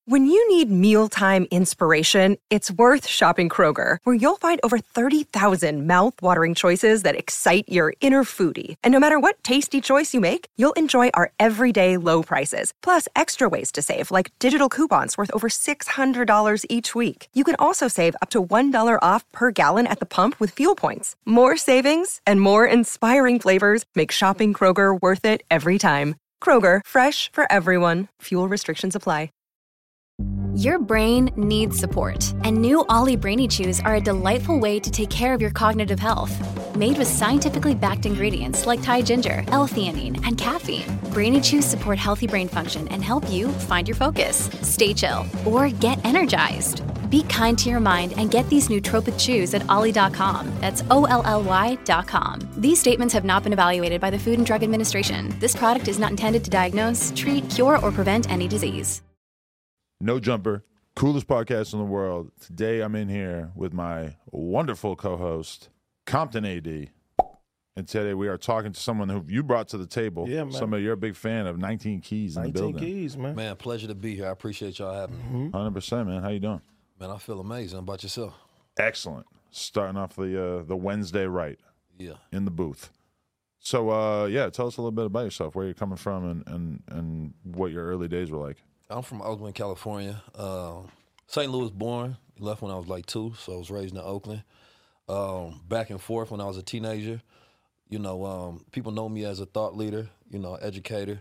When you need mealtime inspiration, it's worth shopping Kroger, where you'll find over 30,000 mouth-watering choices that excite your inner foodie. And no matter what tasty choice you make, you'll enjoy our everyday low prices, plus extra ways to save, like digital coupons worth over $600 each week. You can also save up to $1 off per gallon at the pump with fuel points. More savings and more inspiring flavors make shopping Kroger worth it every time. Kroger, fresh for everyone. Fuel restrictions apply. Your brain needs support, and new Ollie Brainy Chews are a delightful way to take care of your cognitive health. Made with scientifically backed ingredients like Thai ginger, L-theanine, and caffeine, Brainy Chews support healthy brain function and help you find your focus, stay chill, or get energized. Be kind to your mind and get these nootropic chews at ollie.com. That's OLLY.com. These statements have not been evaluated by the Food and Drug Administration. This product is not intended to diagnose, treat, cure, or prevent any disease. No Jumper, coolest podcast in the world. Today I'm in here with my wonderful co-host, Compton AD. And today we are talking to someone who you brought to the table. Yeah, man. Somebody you're a big fan of, 19 Keys in the building. 19 Keys, man. Man, pleasure to be here. I appreciate y'all having me. 100%, man. How you doing? Man, I feel amazing. How about yourself? Excellent. Starting off the Wednesday right. Yeah. In the booth. So, tell us a little bit about yourself, where you're coming from and what your early days were like. I'm from Oakland, California. St. Louis born. Left when I was like 2, so I was raised in Oakland. Back and forth when I was a teenager. You know, people know me as a thought leader, you know, educator.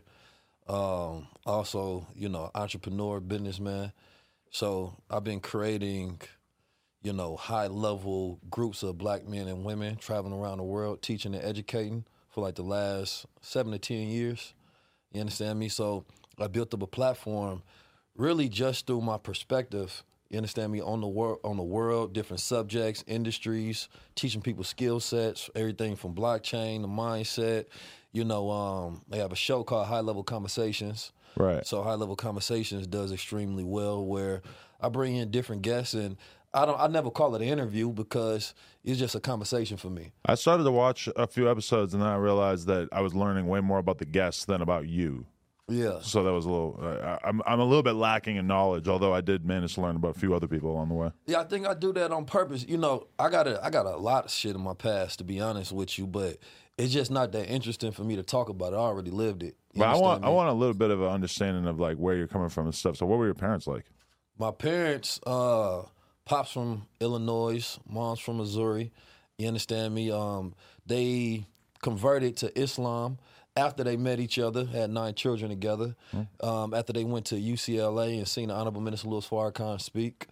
Also, you know, entrepreneur, businessman. So I've been creating, you know, high-level groups of black men and women traveling around the world, teaching and educating for like the last 7 to 10 years. You understand me? So I built up a platform really just through my perspective, you understand me, on the world, different subjects, industries, teaching people skill sets, everything from blockchain to mindset. You know, they have a show called High Level Conversations. Right. So High Level Conversations does extremely well, where I bring in different guests, and I never call it an interview because it's just a conversation for me. I started to watch a few episodes and then I realized that I was learning way more about the guests than about you. Yeah. So that was a little. I'm a little bit lacking in knowledge, although I did manage to learn about a few other people along the way. Yeah, I think I do that on purpose. You know, I got a lot of shit in my past, to be honest with you, but it's just not that interesting for me to talk about it. I already lived it. But I want a little bit of an understanding of like where you're coming from and stuff. So what were your parents like? My parents, pops from Illinois, mom's from Missouri. You understand me? They converted to Islam after they met each other, had 9 children together. After they went to UCLA and seen the Honorable Minister Louis Farrakhan speak.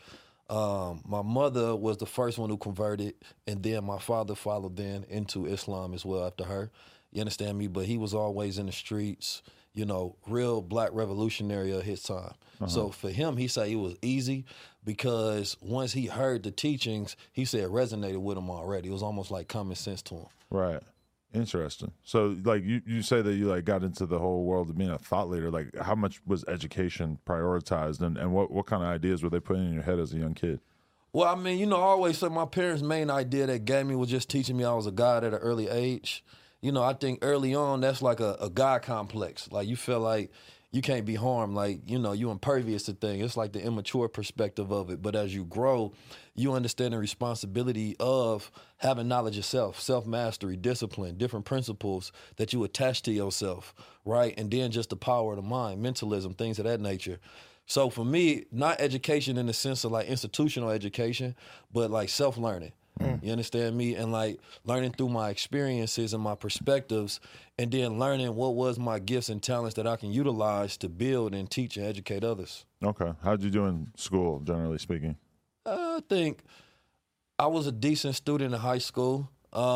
My mother was the first one who converted, and then my father followed then into Islam as well after her. You understand me? But he was always in the streets, you know, real black revolutionary of his time. So for him, he said it was easy because once he heard the teachings, he said it resonated with him already. It was almost like common sense to him. Right. Interesting. So, like, you say that you, like, got into the whole world of being a thought leader. Like, how much was education prioritized, and what kind of ideas were they putting in your head as a young kid? Well, I mean, you know, I always say my parents' main idea that gave me was just teaching me I was a God at an early age. You know, I think early on, that's like a God complex. Like, you feel like you can't be harmed. Like, you know, you're impervious to things. It's like the immature perspective of it. But as you grow, you understand the responsibility of having knowledge of self-mastery, discipline, different principles that you attach to yourself, right? And then just the power of the mind, mentalism, things of that nature. So for me, not education in the sense of like institutional education, but like self-learning. You understand me? And like learning through my experiences and my perspectives, and then learning what was my gifts and talents that I can utilize to build and teach and educate others. Okay. How'd you do in school, generally speaking? I think I was a decent student in high school,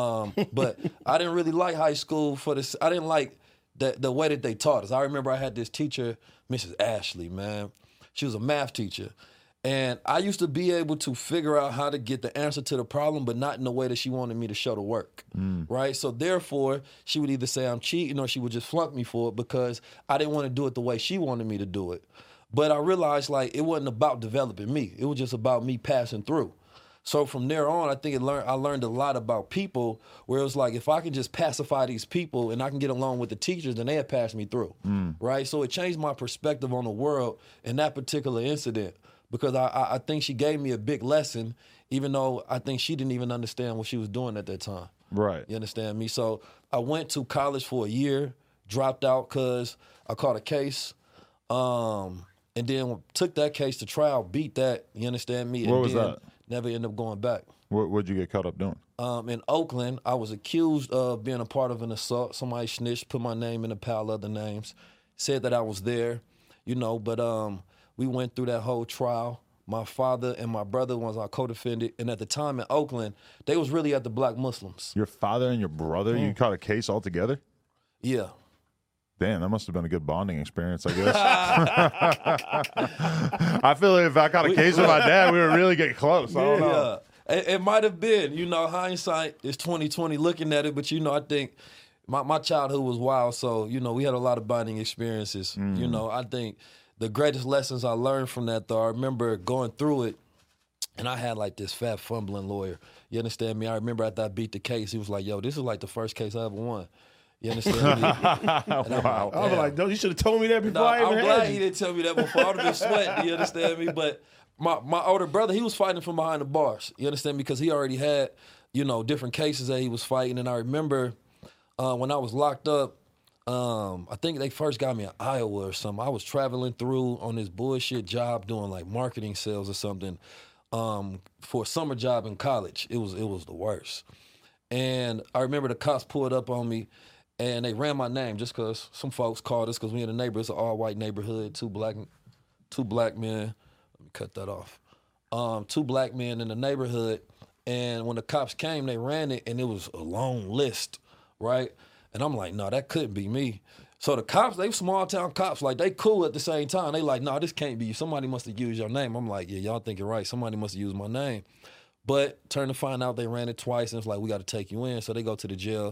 but I didn't really like high school for this. I didn't like the way that they taught us. I remember I had this teacher, Mrs. Ashley, man. She was a math teacher. And I used to be able to figure out how to get the answer to the problem, but not in the way that she wanted me to show the work, right? So therefore, she would either say I'm cheating or she would just flunk me for it because I didn't want to do it the way she wanted me to do it. But I realized, like, it wasn't about developing me. It was just about me passing through. So from there on, I think I learned a lot about people where it was like, if I can just pacify these people and I can get along with the teachers, then they'll pass me through, right? So it changed my perspective on the world in that particular incident because I think she gave me a big lesson, even though I think she didn't even understand what she was doing at that time. Right. You understand me? So I went to college for a year, dropped out because I caught a case, and then took that case to trial, beat that, you understand me? What was that? Never ended up going back. What'd you get caught up doing? In Oakland, I was accused of being a part of an assault. Somebody snitched, put my name in a pile of other names, said that I was there, but we went through that whole trial. My father and my brother was our co-defendant, and at the time in Oakland, they was really at the black Muslims. Your father and your brother, you caught a case all together? Yeah. Damn, that must have been a good bonding experience, I guess. I feel like if I caught a case with my dad, we would really get close. I don't know. Yeah. It might have been, hindsight is 20/20 looking at it, but I think my childhood was wild, so we had a lot of bonding experiences. I think the greatest lessons I learned from that, though, I remember going through it, and I had like this fat fumbling lawyer. You understand me? I remember after I beat the case, he was like, "Yo, this is like the first case I ever won." You understand me? Wow. I was like, you should have told me that before I even I'm had glad you. he didn't tell me that before. I would have been sweating. You understand me? But my older brother, he was fighting from behind the bars. You understand me? Because he already had, different cases that he was fighting. And I remember when I was locked up, I think they first got me in Iowa or something. I was traveling through on this bullshit job doing like marketing sales or something for a summer job in college. It was the worst. And I remember the cops pulled up on me and they ran my name just because some folks called us because we in the neighborhood. It's an all-white neighborhood, two black men. Let me cut that off. 2 black men in the neighborhood. And when the cops came, they ran it and it was a long list, right? And I'm like, no, that couldn't be me. So the cops, they small town cops, like they cool at the same time. They like, no, this can't be you. Somebody must have used your name. I'm like, yeah, y'all think you're right. Somebody must have used my name. But turn to find out they ran it twice and it's like, we got to take you in. So they go to the jail,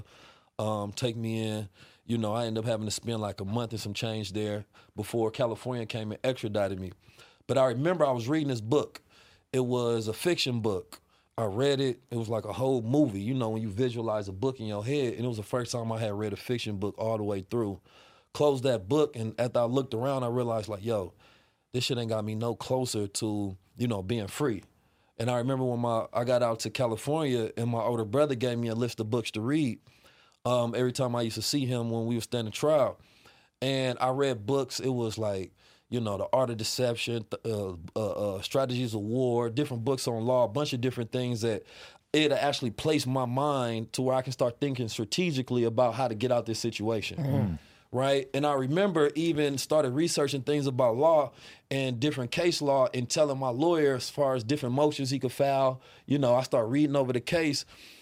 take me in. I ended up having to spend like a month and some change there before California came and extradited me. But I remember I was reading this book. It was a fiction book. I read it. It was like a whole movie, when you visualize a book in your head. And it was the first time I had read a fiction book all the way through. Closed that book, and after I looked around, I realized, like, yo, this shit ain't got me no closer to, being free. And I remember when I got out to California and my older brother gave me a list of books to read every time I used to see him when we were standing trial. And I read books. It was like, The Art of Deception, Strategies of War, different books on law, a bunch of different things that it actually placed my mind to where I can start thinking strategically about how to get out this situation. Right? And I remember even started researching things about law and different case law and telling my lawyer as far as different motions he could file. I started reading over the case.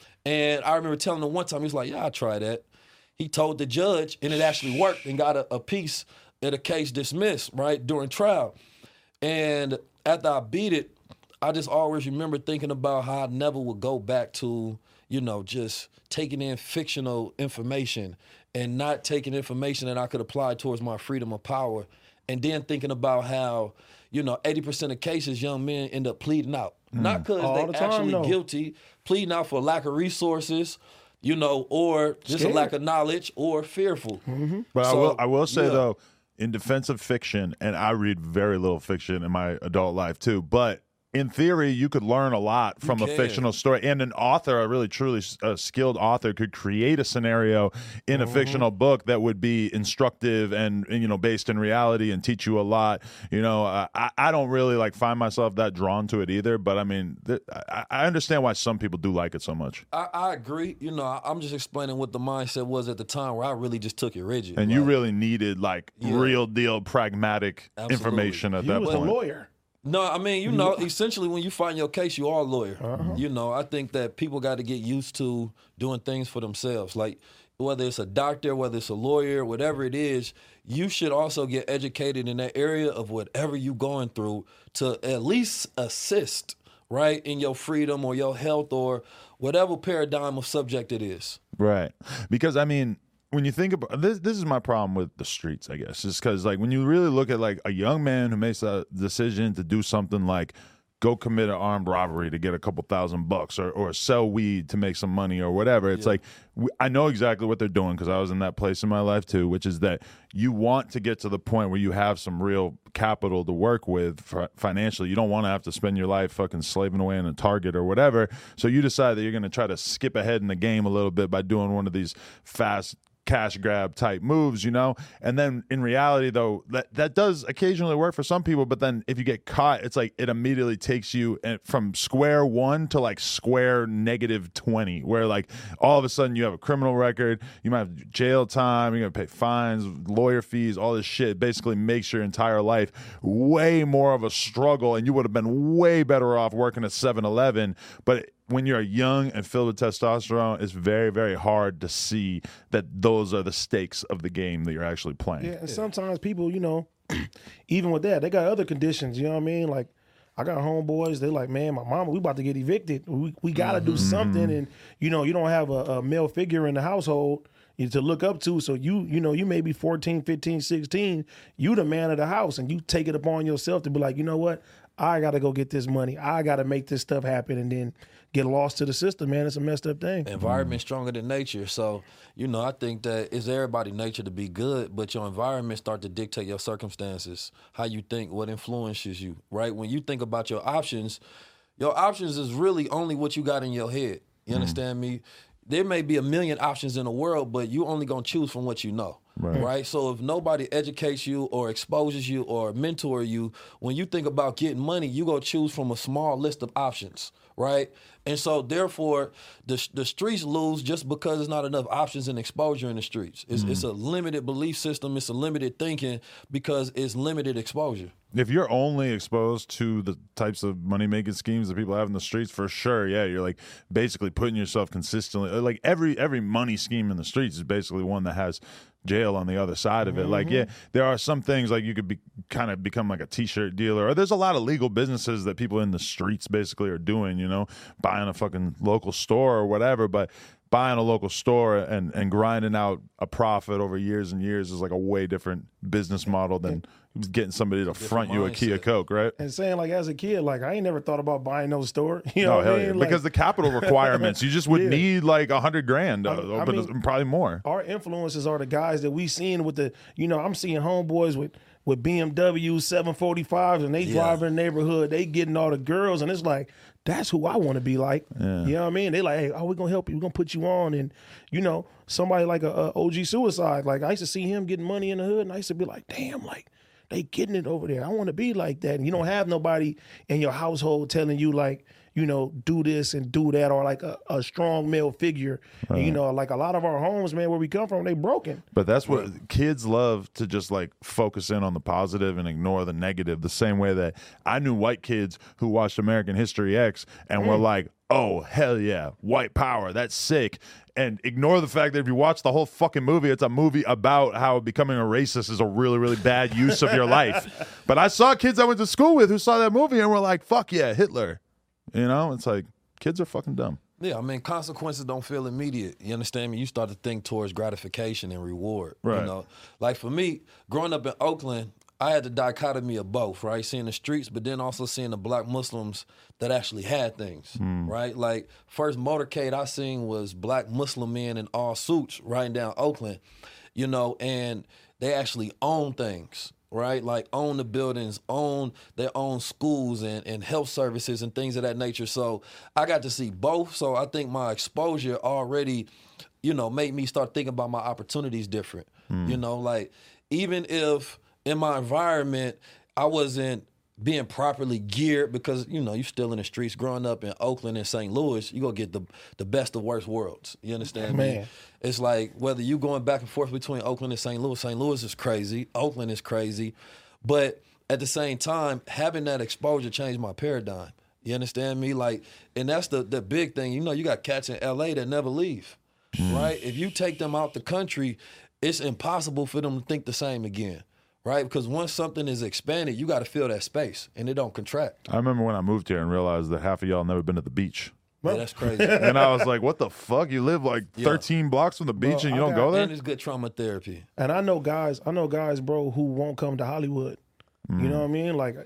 And I remember telling him one time, he was like, yeah, I'll try that. He told the judge, and it actually worked and got a piece of the case dismissed, right, during trial. And after I beat it, I just always remember thinking about how I never would go back to, just taking in fictional information and not taking information that I could apply towards my freedom of power. And then thinking about how, 80% of cases, young men end up pleading out. Not because they actually guilty, pleading out for lack of resources, or just a lack of knowledge or fearful. But So, I will say, yeah. though, in defense of fiction, and I read very little fiction in my adult life, too, but in theory, you could learn a lot from a fictional story. And an author, a really truly skilled author, could create a scenario in a fictional book that would be instructive and based in reality and teach you a lot. I don't really find myself that drawn to it either. But I mean, I understand why some people do like it so much. I agree. I'm just explaining what the mindset was at the time where I really just took it rigid. And you really needed real deal pragmatic information at that You was point. a lawyer. No, I mean, essentially when you find your case, you are a lawyer. I think that people got to get used to doing things for themselves. Like whether it's a doctor, whether it's a lawyer, whatever it is, you should also get educated in that area of whatever you're going through to at least assist, right, in your freedom or your health or whatever paradigm of subject it is. Right. Because, I mean, when you think about this is my problem with the streets, I guess, is because when you really look at a young man who makes a decision to do something like go commit an armed robbery to get a couple $1,000 or sell weed to make some money or whatever. It's like, I know exactly what they're doing because I was in that place in my life too, which is that you want to get to the point where you have some real capital to work with financially. You don't want to have to spend your life fucking slaving away in a Target or whatever. So you decide that you're going to try to skip ahead in the game a little bit by doing one of these fast cash grab type moves, and then in reality though, that does occasionally work for some people, but then if you get caught, it's like it immediately takes you from square one to like square -20, where like all of a sudden you have a criminal record, you might have jail time, you're gonna pay fines, lawyer fees, all this shit. It basically makes your entire life way more of a struggle, and you would have been way better off working at 7-Eleven. But when you're young and filled with testosterone, it's very, very hard to see that those are the stakes of the game that you're actually playing. Yeah, and sometimes people, even with that, they got other conditions, you know what I mean? Like, I got homeboys, they like, man, my mama, we about to get evicted. We got to do something. And, you don't have a male figure in the household to look up to. So you may be 14, 15, 16. You the man of the house, and you take it upon yourself to be like, you know what? I got to go get this money. I got to make this stuff happen, and then get lost to the system, man. It's a messed up thing. Environment stronger than nature. So, I think that it's everybody's nature to be good, but your environment start to dictate your circumstances, how you think, what influences you, right? When you think about your options is really only what you got in your head. You understand me? There may be a million options in the world, but you only going to choose from what you know. Right. So if nobody educates you or exposes you or mentor you, when you think about getting money, you go choose from a small list of options, right? And so therefore, the streets lose just because there's not enough options and exposure in the streets. It's a limited belief system. It's a limited thinking because it's limited exposure. If you're only exposed to the types of money-making schemes that people have in the streets, for sure, yeah, you're like basically putting yourself consistently, like every money scheme in the streets is basically one that has jail on the other side of it. Like, yeah, there are some things like you could kind of become like a t-shirt dealer, or there's a lot of legal businesses that people in the streets basically are doing, buying a fucking local store or whatever, but buying a local store and grinding out a profit over years and years is like a way different business model than getting somebody to front you a key of Coke, right? And saying, like, as a kid, like, I ain't never thought about buying no store. You know what I mean? Like, because the capital requirements, you just would need like $100,000, but probably more. Our influences are the guys that we seen with the, I'm seeing homeboys with BMW 745s, and they drive in the neighborhood, they getting all the girls, and it's like, that's who I want to be like. Yeah. You know what I mean? They like, hey, we're going to help you. We're going to put you on. And, somebody like a OG Suicide, like I used to see him getting money in the hood, and I used to be like, damn, like, they getting it over there. I want to be like that. And you don't have nobody in your household telling you, like, do this and do that, or like a strong male figure. Right. And, like a lot of our homes, man, where we come from, they broken. But that's what kids love, to just like focus in on the positive and ignore the negative, the same way that I knew white kids who watched American History X and were like, oh, hell yeah, white power, that's sick. And ignore the fact that if you watch the whole fucking movie, it's a movie about how becoming a racist is a really, really bad use of your life. But I saw kids I went to school with who saw that movie and were like, fuck yeah, Hitler. It's like, kids are fucking dumb. Yeah, I mean, consequences don't feel immediate. You understand me? You start to think towards gratification and reward. Right. Like for me, growing up in Oakland, I had the dichotomy of both, right? Seeing the streets, but then also seeing the black Muslims that actually had things, right? Like, first motorcade I seen was black Muslim men in all suits riding down Oakland, and they actually own things, right? Like, own the buildings, own their own schools and health services and things of that nature. So I got to see both. So I think my exposure already, made me start thinking about my opportunities different. Like, even if in my environment I wasn't being properly geared, because, you're still in the streets. Growing up in Oakland and St. Louis, you're going to get the best of worst worlds. You understand me? It's like, whether you going back and forth between Oakland and St. Louis is crazy. Oakland is crazy. But at the same time, having that exposure changed my paradigm. You understand me? Like, and that's the big thing. You got cats in L.A. that never leave, right? If you take them out the country, it's impossible for them to think the same again. Right? Because once something is expanded, you got to fill that space, and it don't contract. I remember when I moved here and realized that half of y'all never been to the beach. Yeah, that's crazy. And I was like, what the fuck? You live like 13 blocks from the beach and you don't go there? And it's good trauma therapy. And I know guys, bro, who won't come to Hollywood. You know what I mean? Like,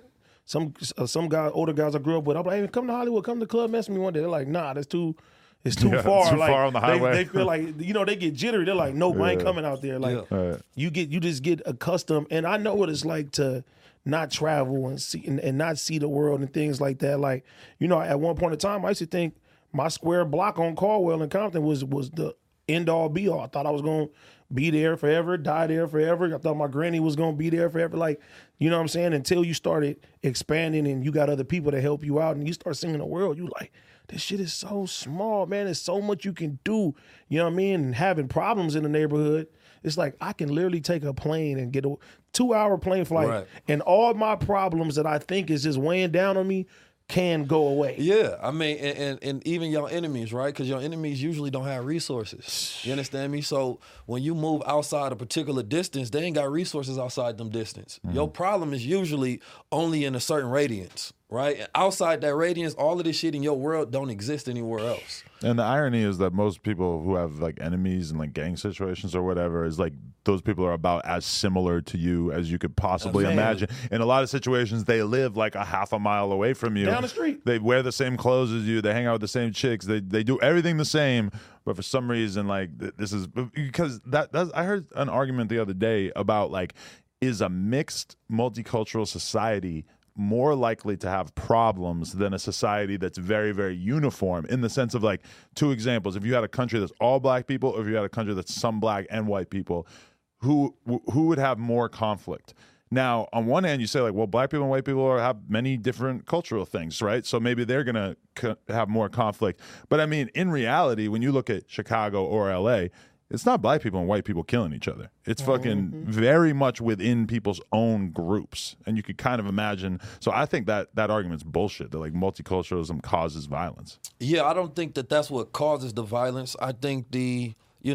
older guys I grew up with. I'm like, hey, come to Hollywood, come to the club, mess with me one day. They're like, nah, it's too far. It's too like, far on the highway. They feel like, they get jittery. They're like, nope, I ain't coming out there. Like you just get accustomed. And I know what it's like to not travel and see and not see the world and things like that. Like, at one point in time, I used to think my square block on Caldwell and Compton was the end all be all. I thought I was going to be there forever, die there forever. I thought my granny was going to be there forever. Like, you know what I'm saying? Until you started expanding and you got other people to help you out and you start seeing the world, you like, this shit is so small, man. There's so much you can do. You know what I mean? And having problems in the neighborhood, it's like I can literally take a plane and get a 2-hour plane flight and all my problems that I think is just weighing down on me can go away. Yeah, I mean, and even your enemies, right? Because your enemies usually don't have resources. You understand me? So when you move outside a particular distance, they ain't got resources outside them distance. Your problem is usually only in a certain radiance, right? And outside that radiance, all of this shit in your world don't exist anywhere else. And the irony is that most people who have like enemies and like gang situations or whatever is like those people are about as similar to you as you could possibly imagine. In a lot of situations, they live like a half a mile away from you. Down the street. They wear the same clothes as you. They hang out with the same chicks. They do everything the same. But for some reason, like this is because that's I heard an argument the other day about like, is a mixed multicultural society more likely to have problems than a society that's very, very uniform, in the sense of like, two examples. If you had a country that's all black people, or if you had a country that's some black and white people, who would have more conflict? Now, on one hand, you say like, well, black people and white people have many different cultural things, right? So maybe they're going to have more conflict. But I mean, in reality, when you look at Chicago or LA, it's not black people and white people killing each other. It's fucking very much within people's own groups. And you could kind of imagine. So I think that argument's bullshit, that like multiculturalism causes violence. Yeah, I don't think that that's what causes the violence. I think the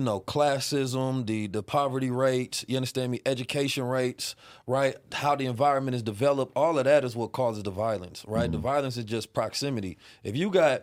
classism, the poverty rates, you understand me, education rates, right, how the environment is developed, all of that is what causes the violence, right? The violence is just proximity. If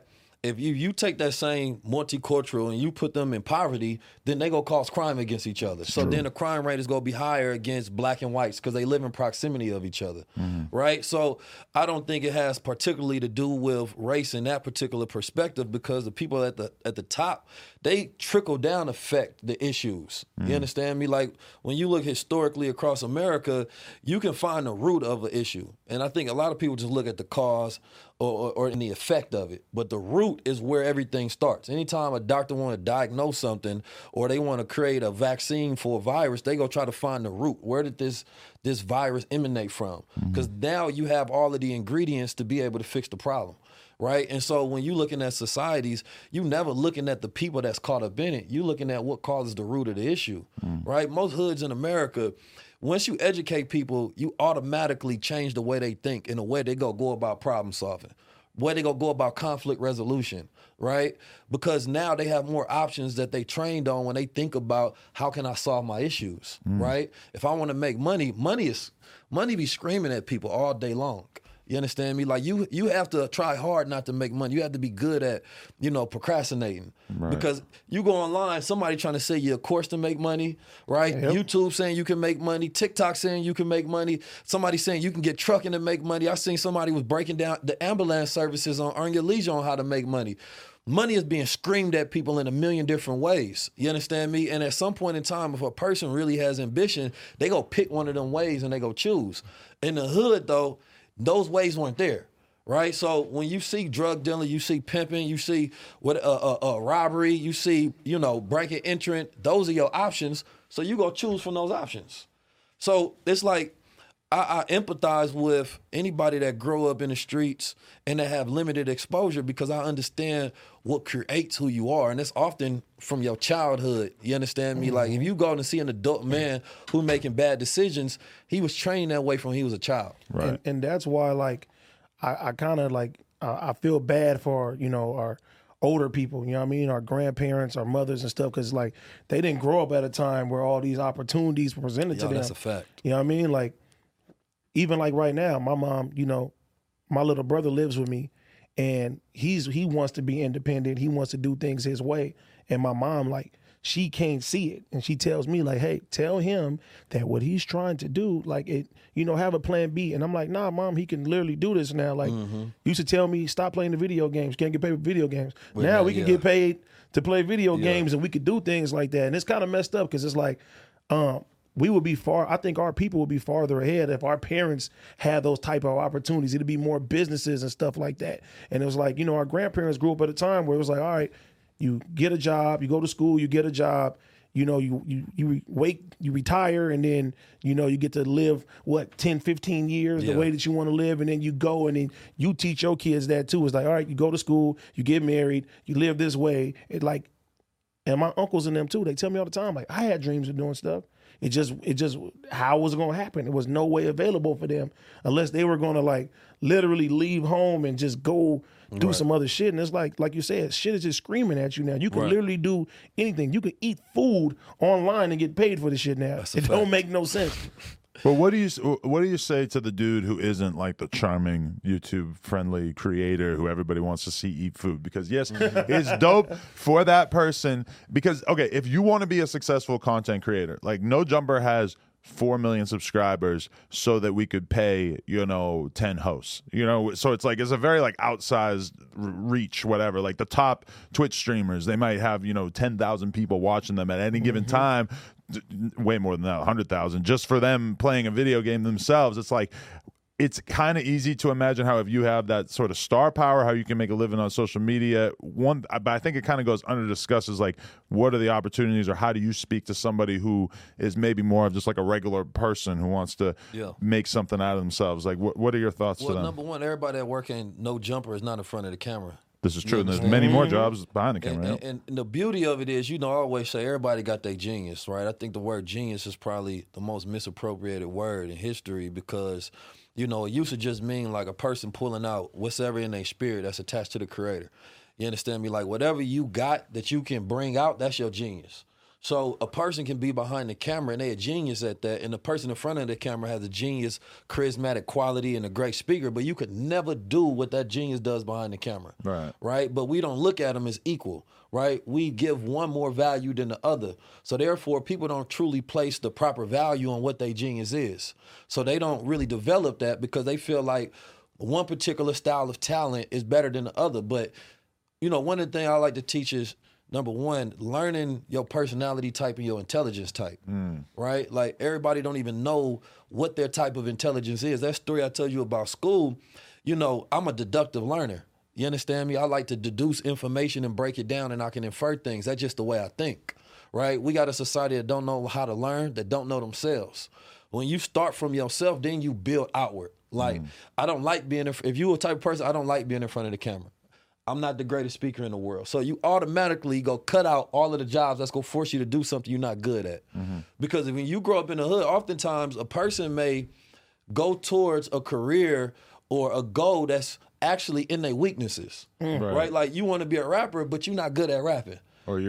you take that same multicultural and you put them in poverty, then they gonna cause crime against each other. So then the crime rate is gonna be higher against black and whites because they live in proximity of each other, right? So I don't think it has particularly to do with race in that particular perspective, because the people at the top, they trickle down affect the issues. You understand me? Like when you look historically across America, you can find the root of an issue. And I think a lot of people just look at the cause or in the effect of it. But the root is where everything starts. Anytime a doctor want to diagnose something or they want to create a vaccine for a virus, they go try to find the root. Where did this virus emanate from? Because now you have all of the ingredients to be able to fix the problem. Right? And so when you're looking at societies, you never looking at the people that's caught up in it. You're looking at what causes the root of the issue. Right? Most hoods in America, once you educate people, you automatically change the way they think and the way they go about problem solving, the way they go about conflict resolution, right? Because now they have more options that they trained on when they think about how can I solve my issues, right? If I want to make money be screaming at people all day long. You understand me? Like you have to try hard not to make money. You have to be good at, procrastinating. Right. Because you go online, somebody trying to sell you a course to make money, right? Yep. YouTube saying you can make money, TikTok saying you can make money, somebody saying you can get trucking to make money. I seen somebody was breaking down the ambulance services on Earn Your Leisure on how to make money. Money is being screamed at people in a million different ways. You understand me? And at some point in time, if a person really has ambition, they go pick one of them ways and they go choose. In the hood, though, those ways weren't there, right? So when you see drug dealing, you see pimping, you see robbery, you see, breaking, entering, those are your options. So you go choose from those options. So it's like I empathize with anybody that grow up in the streets and that have limited exposure, because I understand what creates who you are. And it's often from your childhood. You understand me? Like if you go and see an adult man who making bad decisions, he was trained that way from when he was a child. Right. And that's why I kind of I feel bad for, our older people, you know what I mean? Our grandparents, our mothers and stuff, because they didn't grow up at a time where all these opportunities were presented to them. That's a fact. You know what I mean? Like, even right now, my mom, my little brother lives with me, and he wants to be independent. He wants to do things his way. And my mom, she can't see it. And she tells me like, hey, tell him that what he's trying to do, like it, have a plan B. And I'm like, nah, Mom, he can literally do this now. Like you used to tell me, stop playing the video games. Can't get paid for video games. Now we can get paid to play video games and we could do things like that. And it's kind of messed up because it's like, we would be I think our people would be farther ahead if our parents had those type of opportunities. It'd be more businesses and stuff like that. And it was like, our grandparents grew up at a time where it was like, all right, you get a job, you go to school, you get a job, you retire, and then, you get to live, 10, 15 years the way that you want to live, and then you go and then you teach your kids that too. It's like, all right, you go to school, you get married, you live this way. And my uncles and them too, they tell me all the time, like, I had dreams of doing stuff. It just how was it going to happen? It was no way available for them unless they were going to like literally leave home and just go do some other shit. And it's like you said, shit is just screaming at you now. You can literally do anything. You can eat food online and get paid for the shit now. It don't make no sense. But what do you say to the dude who isn't like the charming YouTube friendly creator who everybody wants to see eat food? Because yes, it's dope for that person. Because okay, if you want to be a successful content creator, like No Jumper has 4 million subscribers so that we could pay 10 hosts, so it's like it's a very like outsized reach, whatever. Like the top Twitch streamers, they might have 10,000 people watching them at any given time. Way more than that, 100,000 just for them playing a video game themselves. It's like, it's kind of easy to imagine how if you have that sort of star power, how you can make a living on social media. But I think it kind of goes under discussed is like, what are the opportunities, or how do you speak to somebody who is maybe more of just like a regular person who wants to make something out of themselves? Like, what are your thoughts to them? Well, number one, everybody that work in No Jumper is not in front of the camera. This is true. And there's many more jobs behind the camera. And the beauty of it is, I always say everybody got their genius, right? I think the word genius is probably the most misappropriated word in history because, it used to just mean like a person pulling out whatever in their spirit that's attached to the creator. You understand me? Like whatever you got that you can bring out, that's your genius. So a person can be behind the camera and they're a genius at that, and the person in front of the camera has a genius, charismatic quality, and a great speaker, but you could never do what that genius does behind the camera. Right? But we don't look at them as equal, right? We give one more value than the other. So therefore, people don't truly place the proper value on what their genius is. So they don't really develop that because they feel like one particular style of talent is better than the other. But, one of the things I like to teach is, number one, learning your personality type and your intelligence type, right? Like everybody don't even know what their type of intelligence is. That story I told you about school, I'm a deductive learner. You understand me? I like to deduce information and break it down, and I can infer things. That's just the way I think, right? We got a society that don't know how to learn, that don't know themselves. When you start from yourself, then you build outward. Like, I don't like if you're a type of person, I don't like being in front of the camera. I'm not the greatest speaker in the world. So you automatically go cut out all of the jobs that's going to force you to do something you're not good at. Because when you grow up in the hood, oftentimes a person may go towards a career or a goal that's actually in their weaknesses, right? Like you want to be a rapper, but you're not good at rapping. Or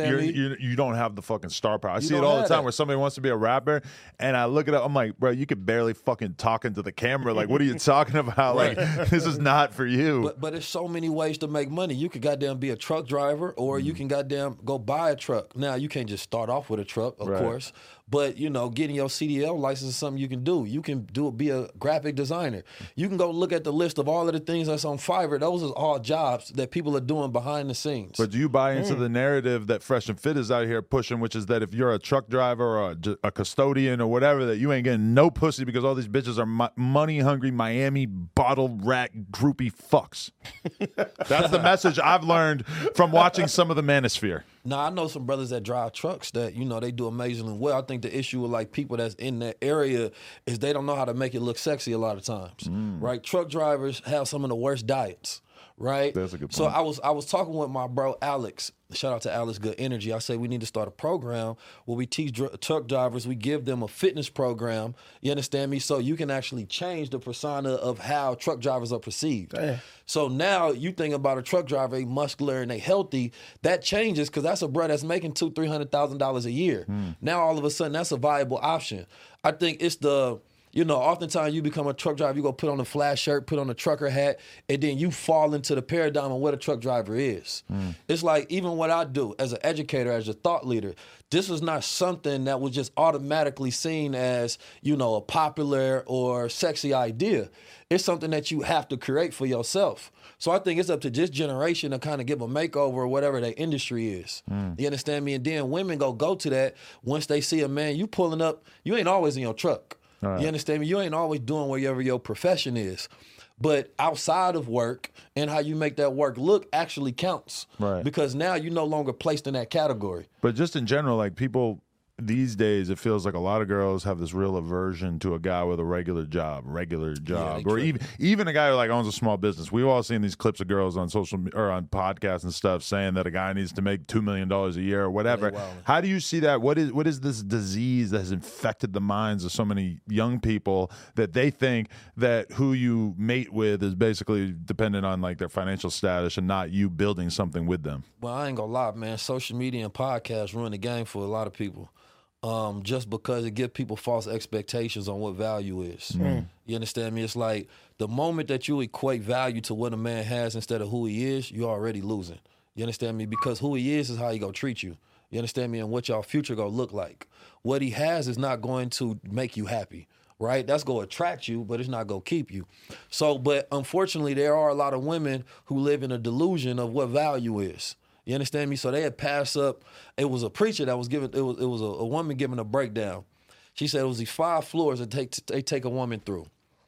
you don't have the fucking star power. I see it all the time where somebody wants to be a rapper, and I look it up. I'm like, bro, you could barely fucking talk into the camera. Like, what are you talking about? Like, this is not for you. But there's so many ways to make money. You could goddamn be a truck driver, or you can goddamn go buy a truck. Now, you can't just start off with a truck, of course. But, getting your CDL license is something you can do. You can be a graphic designer. You can go look at the list of all of the things that's on Fiverr. Those are all jobs that people are doing behind the scenes. But do you buy into the narrative that Fresh and Fit is out here pushing, which is that if you're a truck driver or a custodian or whatever, that you ain't getting no pussy because all these bitches are money-hungry Miami bottle rat groupie fucks? That's the message I've learned from watching some of the Manosphere. Now, I know some brothers that drive trucks that, they do amazingly well. I think the issue with like people that's in that area is they don't know how to make it look sexy a lot of times, right? Truck drivers have some of the worst diets, right? That's a good point. So I was talking with my bro Alex. Shout out to Alex Good Energy. I say we need to start a program where we teach truck drivers. We give them a fitness program. You understand me? So you can actually change the persona of how truck drivers are perceived. Damn. So now you think about a truck driver, they muscular and they healthy. That changes because that's a bro that's making $200,000-$300,000 a year. Now all of a sudden that's a viable option. I think it's the You know, oftentimes you become a truck driver, you go put on a flash shirt, put on a trucker hat, and then you fall into the paradigm of what a truck driver is. It's like even what I do as an educator, as a thought leader, this is not something that was just automatically seen as, you know, a popular or sexy idea. It's something that you have to create for yourself. So I think it's up to this generation to kind of give a makeover or whatever their industry is. You understand me? And then women go to that once they see a man, you pulling up, you ain't always in your truck. Right. You understand me? You ain't always doing whatever your profession is. But outside of work and how you make that work look actually counts. Right. Because now you're no longer placed in that category. But just in general, like people these days, it feals like a lot of girls have this real aversion to a guy with a regular job, or even a guy who like owns a small business. We've all seen these clips of girls on social or on podcasts and stuff saying that a guy needs to make $2 million a year or whatever. How do you see that? What is this disease that has infected the minds of so many young people that they think that who you mate with is basically dependent on like their financial status and not you building something with them? Well, I ain't gonna lie, man. Social media and podcasts ruin the game for a lot of people. Just because it gives people false expectations on what value is. You understand me? It's like the moment that you equate value to what a man has instead of who he is, you're already losing. You understand me? Because who he is how he gonna treat you. You understand me? And what your future gonna look like. What he has is not going to make you happy, right? That's gonna attract you, but it's not gonna keep you. So, but unfortunately, there are a lot of women who live in a delusion of what value is. You understand me? So they had passed up. It was a preacher that was giving. It was a woman giving a breakdown. She said it was these 5 floors that they take a woman through.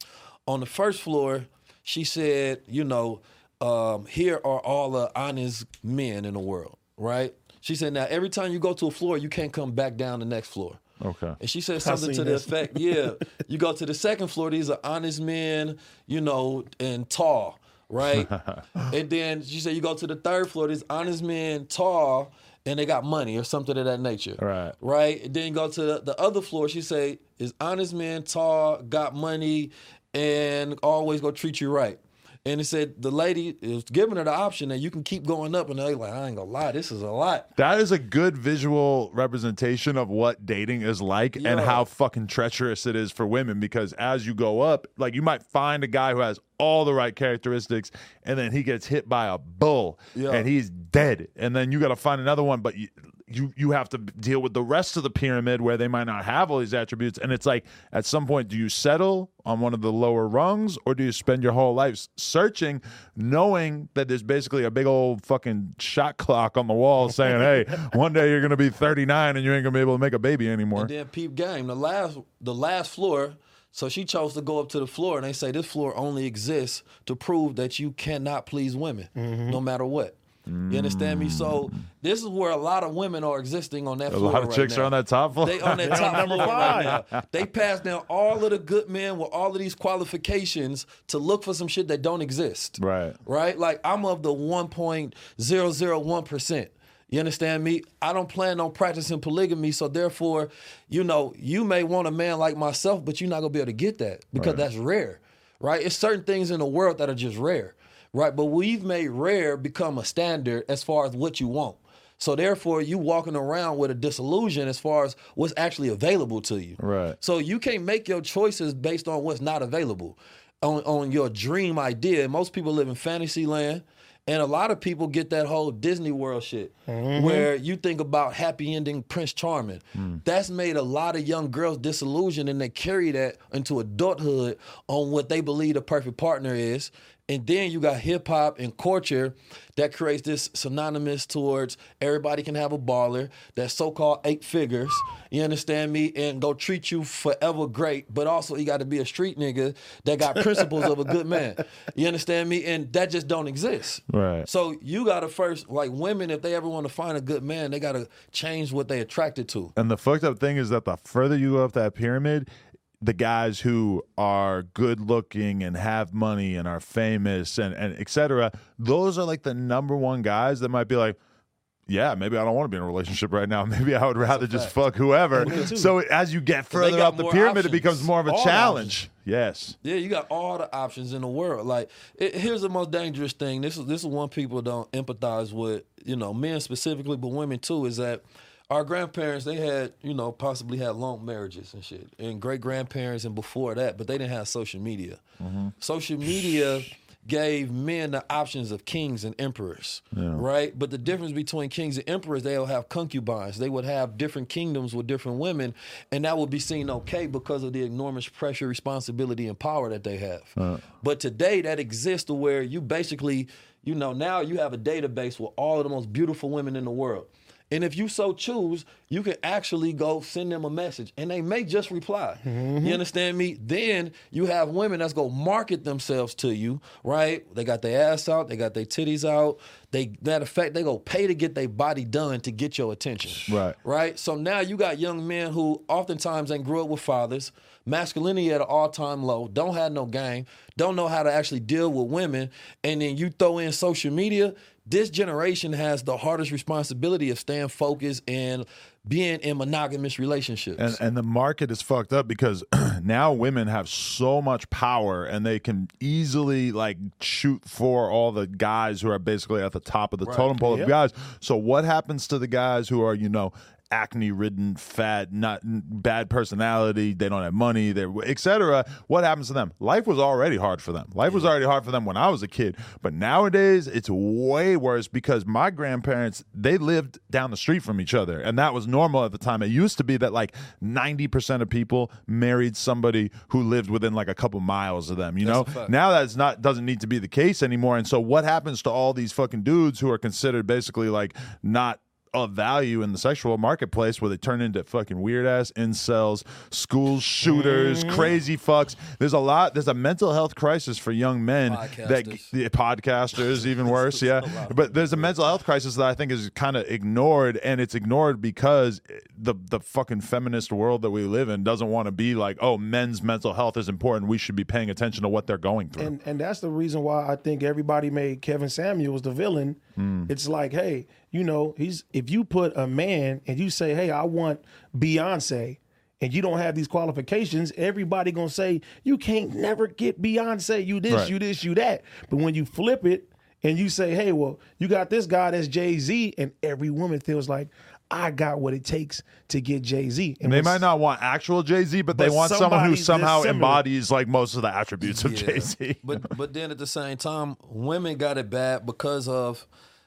On the first floor, she said, you know, here are all the honest men in the world, right? She said, now every time you go to a floor, you can't come back down the next floor. Okay. And she said something to the effect, you go to the second floor, these are honest men, you know, and tall. Right? And then she said you go to the third floor, there's honest men, tall, and they got money or something of that nature. Right. Right? And then you go to the other floor, she say, is honest men, tall, got money, and always gonna treat you right. And it said the lady is giving her the option that you can keep going up, and they're like, I ain't gonna lie, this is a lot. That is a good visual representation of what dating is like and how fucking treacherous it is for women, because as you go up, like you might find a guy who has all the right characteristics, and then he gets hit by a bull and he's dead. And then you got to find another one, but you have to deal with the rest of the pyramid where they might not have all these attributes. And it's like, at some point, do you settle on one of the lower rungs, or do you spend your whole life searching, knowing that there's basically a big old fucking shot clock on the wall saying, hey, one day you're going to be 39 and you ain't going to be able to make a baby anymore? And then peep game, the last floor. So she chose to go up to the floor, and they say this floor only exists to prove that you cannot please women, no matter what. You understand me? So this is where a lot of women are existing on that floor. A lot of chicks are on that top floor. They on that top floor right now. They pass down all of the good men with all of these qualifications to look for some shit that don't exist. Right. Right? Like I'm of the 1.001%. You understand me? I don't plan on practicing polygamy, so therefore, you know, you may want a man like myself, but you're not gonna be able to get that because that's rare, right? It's certain things in the world that are just rare, right? But we've made rare become a standard as far as what you want. So therefore, you walking around with a disillusion as far as what's actually available to you. Right. So you can't make your choices based on what's not available, on your dream idea. Most people live in fantasy land. And a lot of people get that whole Disney World shit where you think about happy ending Prince Charming. That's made a lot of young girls disillusioned, and they carry that into adulthood on what they believe the perfect partner is. And then you got hip hop and culture that creates this synonymous towards everybody can have a baller, that so-called 8 figures, you understand me, and go treat you forever great, but also you got to be a street nigga that got principles of a good man. You understand me? And that just don't exist. Right. So you got to first, like women, if they ever want to find a good man, they got to change what they attracted to. And the fucked up thing is that the further you go up that pyramid, the guys who are good looking and have money and are famous and et cetera, those are like the number one guys that might be like, yeah, maybe I don't want to be in a relationship right now. Maybe I would rather just fuck whoever. So as you get further up the pyramid, it becomes more of a challenge. Yes. Yeah, you got all the options in the world. Like, here's the most dangerous thing. This is one people don't empathize with, you know, men specifically, but women too, is that Our grandparents, they had, possibly had long marriages and shit. And great-grandparents and before that, but they didn't have social media. Mm-hmm. Social media gave men the options of kings and emperors, right? But the difference between kings and emperors, they'll have concubines. They would have different kingdoms with different women, and that would be seen okay because of the enormous pressure, responsibility, and power that they have. But today, that exists to where you basically, now you have a database with all of the most beautiful women in the world. And if you so choose, you can actually go send them a message, and they may just reply. Mm-hmm. You understand me? Then you have women that's going to market themselves to you, right? They got their ass out. They got their titties out. Matter of fact, they go pay to get their body done to get your attention. Right? So now you got young men who oftentimes ain't grew up with fathers, masculinity at an all-time low, don't have no game, don't know how to actually deal with women, and then you throw in social media. This generation has the hardest responsibility of staying focused and being in monogamous relationships. And the market is fucked up because now women have so much power and they can easily shoot for all the guys who are basically at the top of the totem pole of guys. So what happens to the guys who are, acne-ridden, fat, not bad personality, they don't have money, etc. What happens to them? Life was already hard for them. Life was already hard for them when I was a kid. But nowadays, it's way worse because my grandparents, they lived down the street from each other, and that was normal at the time. It used to be that 90% of people married somebody who lived within a couple miles of them, Now doesn't need to be the case anymore. And so what happens to all these fucking dudes who are considered basically not of value in the sexual marketplace where they turn into fucking weird ass incels, school shooters, crazy fucks. There's a mental health crisis for young men podcasters even worse. But there's a mental health crisis that I think is kind of ignored, and it's ignored because the fucking feminist world that we live in doesn't want to be men's mental health is important. We should be paying attention to what they're going through. And that's the reason why I think everybody made Kevin Samuels the villain. It's hey, if you put a man and you say, hey, I want Beyonce, and you don't have these qualifications, everybody gonna say, you can't never get Beyonce, you this, you this, you that. But when you flip it and you say, hey, well, you got this guy that's Jay-Z, and every woman feels like, I got what it takes to get Jay-Z. And they might not want actual Jay-Z, but they want someone who somehow embodies most of the attributes of Jay-Z. But then at the same time, women got it bad because of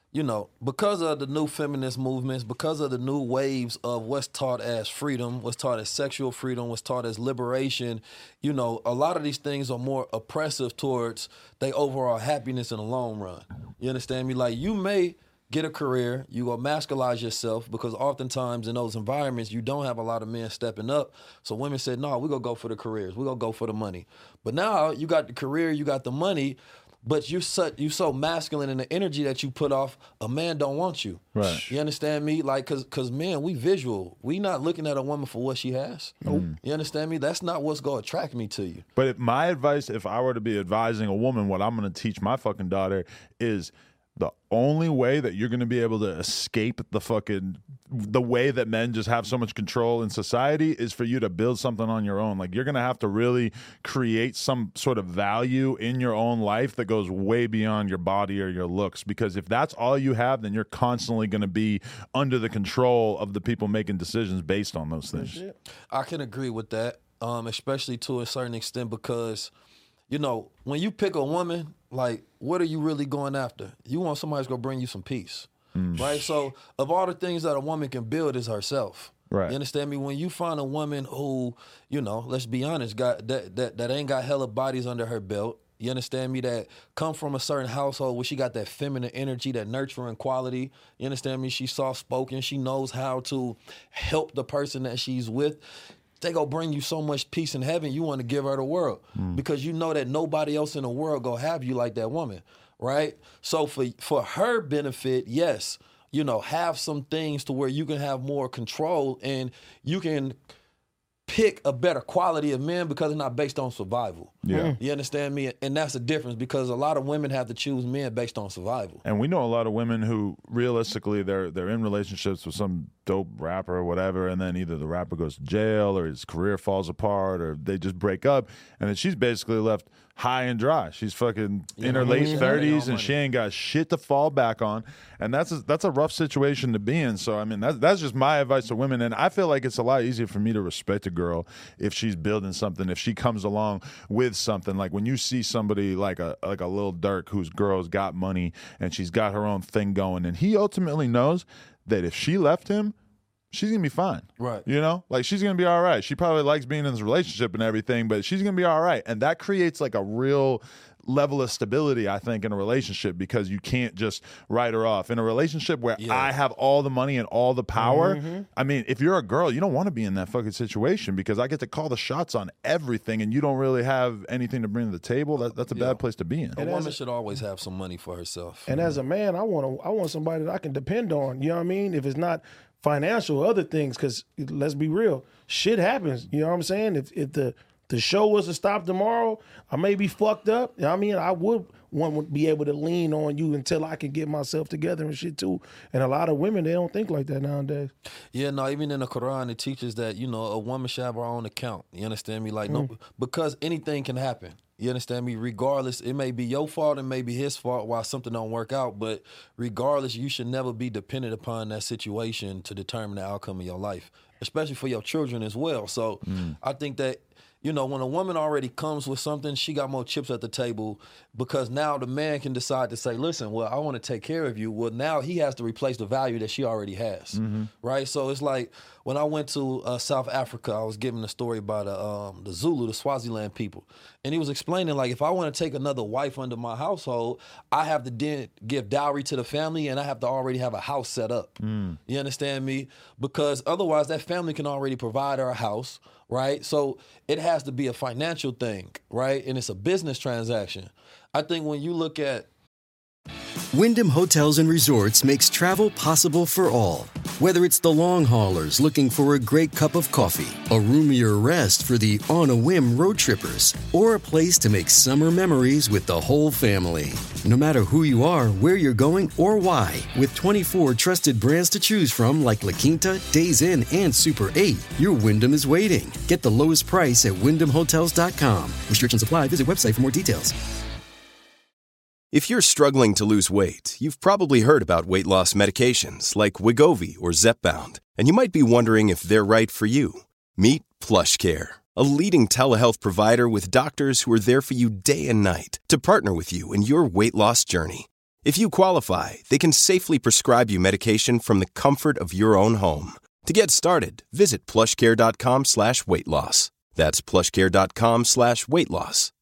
the new feminist movements, because of the new waves of what's taught as freedom, what's taught as sexual freedom, what's taught as liberation. A lot of these things are more oppressive towards their overall happiness in the long run. You understand me? You may get a career, you go masculize yourself, because oftentimes in those environments, you don't have a lot of men stepping up. So women said, no, we're going to go for the careers. We're going to go for the money. But now you got the career, you got the money, but you so masculine in the energy that you put off, a man don't want you. Right. You understand me? Cause men, we visual. We not looking at a woman for what she has. Nope. You understand me? That's not what's going to attract me to you. But my advice, if I were to be advising a woman, what I'm going to teach my fucking daughter is the only way that you're going to be able to escape the way that men just have so much control in society is for you to build something on your own. You're going to have to really create some sort of value in your own life that goes way beyond your body or your looks, because if that's all you have, then you're constantly going to be under the control of the people making decisions based on those things. I can agree with that, especially to a certain extent, because when you pick a woman, what are you really going after? You want somebody who's going to bring you some peace, right? So of all the things that a woman can build is herself. Right. You understand me? When you find a woman who, let's be honest, got that ain't got hella bodies under her belt, you understand me, that come from a certain household where she got that feminine energy, that nurturing quality, you understand me? She's soft-spoken, she knows how to help the person that she's with. They gonna bring you so much peace in heaven, you want to give her the world because you know that nobody else in the world gonna have you like that woman, right? So for her benefit, yes, have some things to where you can have more control and you can pick a better quality of men because it's not based on survival. Yeah. You understand me? And that's the difference, because a lot of women have to choose men based on survival. And we know a lot of women who realistically they're in relationships with some dope rapper or whatever, and then either the rapper goes to jail or his career falls apart or they just break up, and then she's basically left high and dry. She's fucking in her Yeah, late she 30s, and money. she ain't got shit to fall back on. And that's a rough situation to be in. So I mean, that's just my advice to women. And I feel like it's a lot easier for me to respect a girl if she's building something, if she comes along with something. Like when you see somebody like a Lil Durk, whose girl's got money and she's got her own thing going, and he ultimately knows that if she left him, she's gonna be fine. Right. You know? Like she's gonna be all right. She probably likes being in this relationship and everything, but she's gonna be all right. And that creates like a real level of stability, I think, in a relationship, because you can't just write her off. In a relationship where I have all the money and all the power, I mean, if you're a girl, you don't want to be in that fucking situation, because I get to call the shots on everything and you don't really have anything to bring to the table. That's a bad place to be in. A woman should always have some money for herself. And as a man, I want somebody that I can depend on. You know what I mean? If it's not financial, other things, because let's be real, shit happens. You know what I'm saying? If the show was to stop tomorrow, I may be fucked up. You know what I mean? I would be able to lean on you until I can get myself together and shit too. And a lot of women, they don't think like that nowadays. Yeah, no, even in the Quran, it teaches that, you know, a woman should have her own account. You understand me? Like, no, because anything can happen. You understand me? Regardless, it may be your fault, it may be his fault why something don't work out, but regardless, you should never be dependent upon that situation to determine the outcome of your life, especially for your children as well. So I think that, you know, when a woman already comes with something, she got more chips at the table, because now the man can decide to say, listen, well, I want to take care of you. Well, now he has to replace the value that she already has, right? So it's like when I went to South Africa, I was giving a story about the Zulu, the Swaziland people. And he was explaining, like, if I want to take another wife under my household, I have to give dowry to the family, and I have to already have a house set up. You understand me? Because otherwise that family can already provide her a house, right? So it has to be a financial thing, right? And it's a business transaction. I think when you look at Wyndham Hotels and Resorts makes travel possible for all. Whether it's the long haulers looking for a great cup of coffee, a roomier rest for the on-a-whim road trippers, or a place to make summer memories with the whole family. No matter who you are, where you're going, or why, with 24 trusted brands to choose from like La Quinta, Days Inn, and Super 8, your Wyndham is waiting. Get the lowest price at WyndhamHotels.com. Restrictions apply. Visit website for more details. If you're struggling to lose weight, you've probably heard about weight loss medications like Wegovy or Zepbound, and you might be wondering if they're right for you. Meet PlushCare, a leading telehealth provider with doctors who are there for you day and night to partner with you in your weight loss journey. If you qualify, they can safely prescribe you medication from the comfort of your own home. To get started, visit plushcare.com/weightloss. That's plushcare.com/weightloss.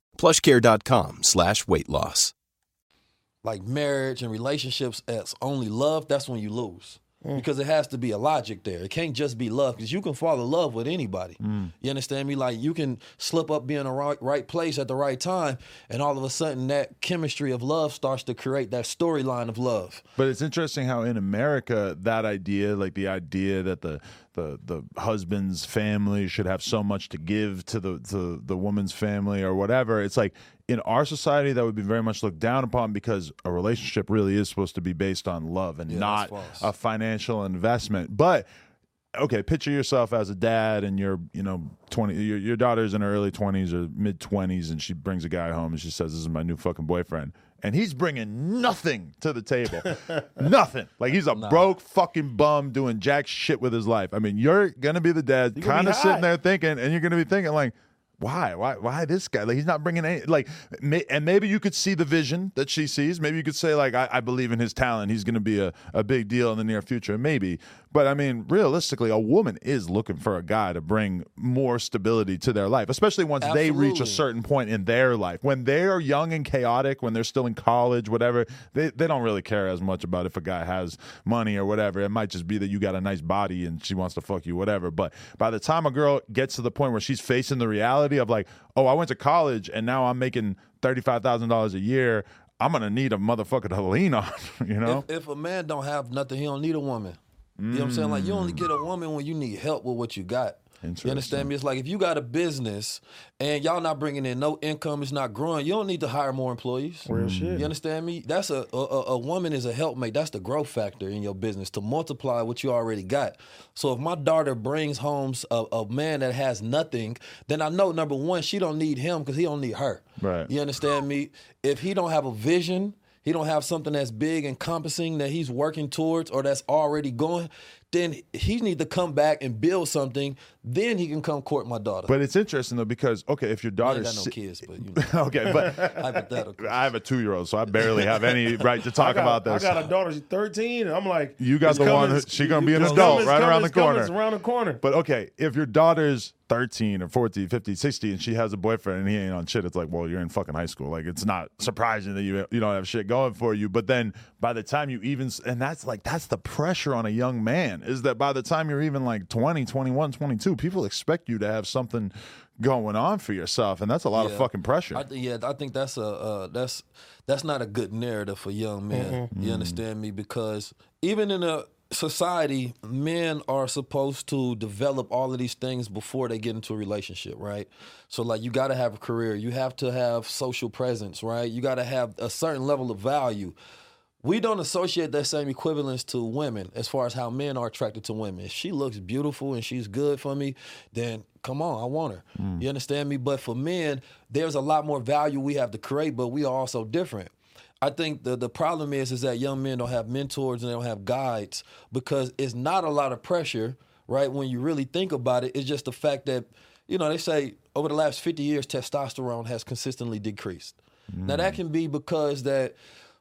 plushcare.com/weightloss. like marriage and relationships as only love, that's when you lose. Because it has to be a logic there. It can't just be love, because you can fall in love with anybody. You understand me? Like, you can slip up, be in the right place at the right time, and all of a sudden that chemistry of love starts to create that storyline of love. But it's interesting how in America, that idea, like the idea that the husband's family should have so much to give to the woman's family or whatever, it's like in our society that would be very much looked down upon, because a relationship really is supposed to be based on love and not a financial investment. But okay, picture yourself as a dad, and you're 20, your daughter's in her early 20s or mid 20s, and she brings a guy home and she says, "This is my new fucking boyfriend." And he's bringing nothing to the table. Nothing. Like, he's a broke fucking bum doing jack shit with his life. I mean, you're going to be the dad kind of sitting there thinking, and you're going to be thinking like, Why this guy? Like, he's not bringing any, like, and maybe you could see the vision that she sees. Maybe you could say, like, I believe in his talent. He's going to be a big deal in the near future. Maybe. But, I mean, realistically, a woman is looking for a guy to bring more stability to their life, especially once they reach a certain point in their life. When they are young and chaotic, when they're still in college, whatever, they don't really care as much about if a guy has money or whatever. It might just be that you got a nice body and she wants to fuck you, whatever. But by the time a girl gets to the point where she's facing the reality of, like, oh, I went to college and now I'm making $35,000 a year, I'm going to need a motherfucker to lean on, you know? If a man don't have nothing, he don't need a woman. You know what I'm saying? Like, you only get a woman when you need help with what you got. You understand me? It's like if you got a business and y'all not bringing in no income, it's not growing, you don't need to hire more employees. Real shit. You understand me? That's a woman is a helpmate. That's the growth factor in your business, to multiply what you already got. So if my daughter brings home a man that has nothing, then I know, number one, she don't need him because he don't need her. Right. You understand me? If he don't have a vision, he don't have something that's big, encompassing, that he's working towards or that's already going, then he needs to come back and build something. Then he can come court my daughter. But it's interesting, though, because, okay, if your daughter's... I ain't got no kids, but you know. Okay, but hypothetical. I have a 2-year-old, so I barely have any right to talk about this. I got a daughter, she's 13, and I'm like... You got the one, she's going to be an adult right around the corner. It's around the corner. But, okay, if your daughter's 13 or 14, 15, 16, and she has a boyfriend and he ain't on shit, it's like, well, you're in fucking high school. Like, it's not surprising that you don't have shit going for you. But then by the time you even... And that's the pressure on a young man, is that by the time you're even like 20, 21, 22, people expect you to have something going on for yourself, and that's a lot of fucking pressure. I think that's not a good narrative for young men. You understand me? Because even in a society, men are supposed to develop all of these things before they get into a relationship, right? So like, you got to have a career, you have to have social presence, right? You got to have a certain level of value. We don't associate that same equivalence to women as far as how men are attracted to women. If she looks beautiful and she's good for me, then come on, I want her. You understand me? But for men, there's a lot more value we have to create, but we are also different. I think the problem is that young men don't have mentors and they don't have guides, because it's not a lot of pressure, right? When you really think about it, it's just the fact that, you know, they say over the last 50 years, testosterone has consistently decreased. Now, that can be because that